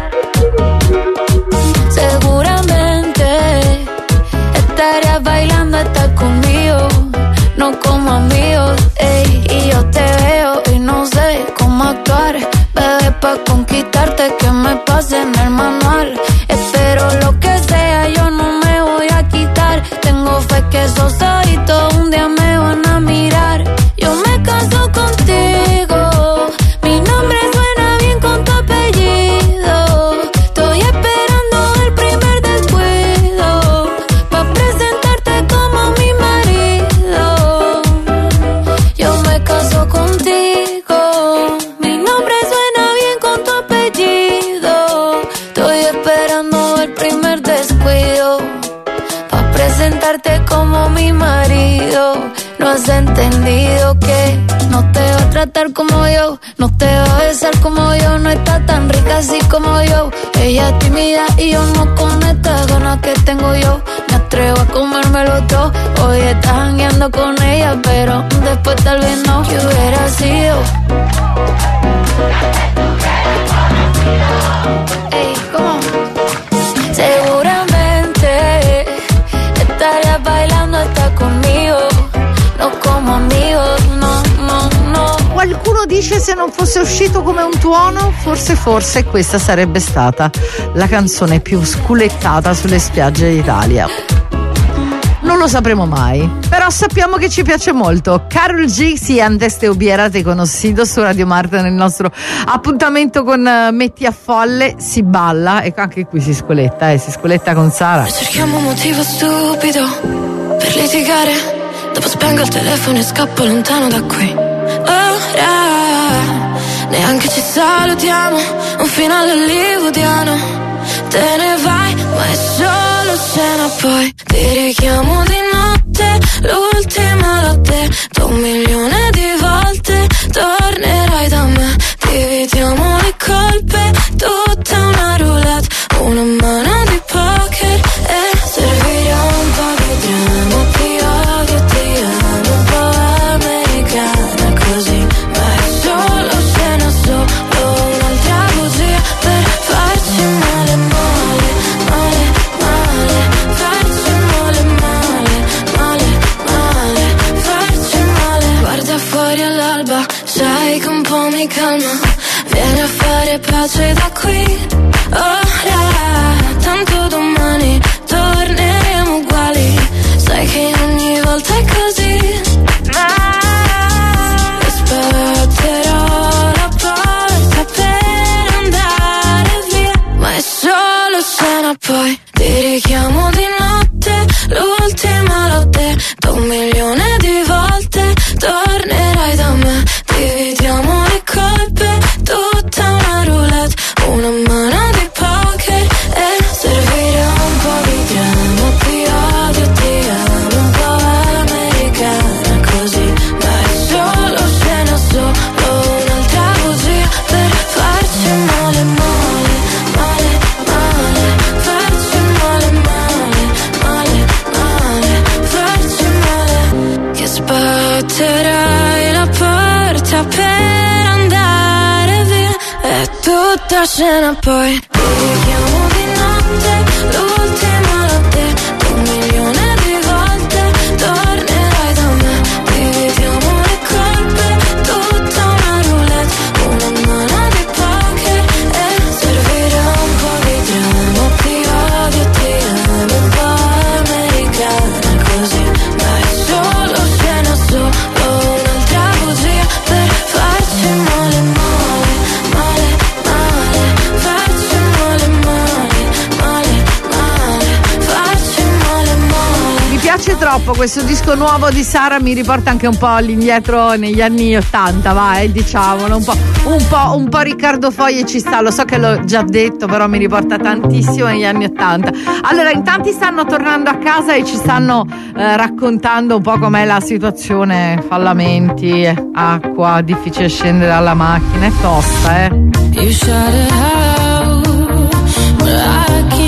Speaker 9: Seguramente estarías bailando
Speaker 5: bailando estás conmigo, no como amigos, ey. Y yo te veo y no sé cómo actuar, bebé, pa' conquistarte que me pase en el manual. Espero lo que sea, yo no me voy a quitar. Tengo fe que esos ojitos un día me van a mirar. Yo me caso contigo, mi nombre suena bien con tu apellido. Estoy esperando el primer descuido pa' presentarte como mi marido. Yo me caso contigo, mi nombre suena bien con tu apellido. Estoy esperando el primer descuido pa' presentarte como mi marido. No has entendido que no te va a tratar como yo, no te va a besar como yo, no está tan rica así como yo. Ella es tímida y yo no con estas ganas que tengo yo. Me atrevo a comérmelo todo, hoy estás jangueando con ella, pero después tal vez no. ¿Qué hubiera sido? Ey, ¿cómo? Seguramente estarías bailando hasta conmigo, no como amigos, no, no, no.
Speaker 2: Qualcuno dice se non fosse uscito come un tuono, forse forse questa sarebbe stata la canzone più sculettata sulle spiagge d'Italia. Non lo sapremo mai, però sappiamo che ci piace molto. Karol G, si antes te hubiera te conocido su Radio Marta, nel nostro appuntamento con uh, Metti a Folle. Si balla e anche qui si scoletta, eh, si scoletta con Sara.
Speaker 5: Cerchiamo un motivo stupido per litigare, dopo spengo il telefono e scappo lontano da qui. Ora neanche ci salutiamo, un finale hollywoodiano. Te ne vai, ma è solo scena, poi ti richiamo di notte, l'ultima lotte, da un milione di volte tornerai da me. Dividiamo le colpe, tutta una roulette, una mano di poker e servirà un po' di dramma. Ti odio, ti amo, un po' americana così, ma è solo scena, solo un'altra bugia per farci male, male, male, male, farci male, male, male, male, farci male. Guarda fuori all'alba, sai che un po' mi calma, vieni a fare pace da qui. Ora, tanto domani torneremo uguali, sai che ogni volta è così. Ma aspetterò la porta per andare via, ma è solo scena, poi ti richiamo di notte, l'ultima lotte, da un milione di volte tornerai da me. Dividiamo le colpe, tutta una roulette, una mano di poker e servirà un po' di dramma. Ti odio, ti amo, un po' americana così, ma è solo scena, solo un'altra bugia per farci male, male, male, male, farci male, male, male, male, farci male. Che sbatterai la porta per andare via, è tutta scena, poi ti richiamo di notte, l'ultima lotte, un milione di volte tornerai da me. Dividiamo le colpe, tutta una roulette, una mano di poker e servirà un po' di dramma. Ti odio, ti amo, un po' americana così, ma è solo scena, solo un'altra bugia per farci male, male, male, male, farci male, male, male, male, farci male, male.
Speaker 2: Mi piace troppo questo disco nuovo di Sara, mi riporta anche un po' all'indietro negli anni ottanta, vai, diciamolo, un po', un po', un po' Riccardo Foglie ci sta, lo so che l'ho già detto, però mi riporta tantissimo negli anni ottanta. Allora, in tanti stanno tornando a casa e ci stanno eh, raccontando un po' com'è la situazione, fallamenti, acqua, difficile scendere dalla macchina, è tosta, eh.
Speaker 5: You shout it out, but I can't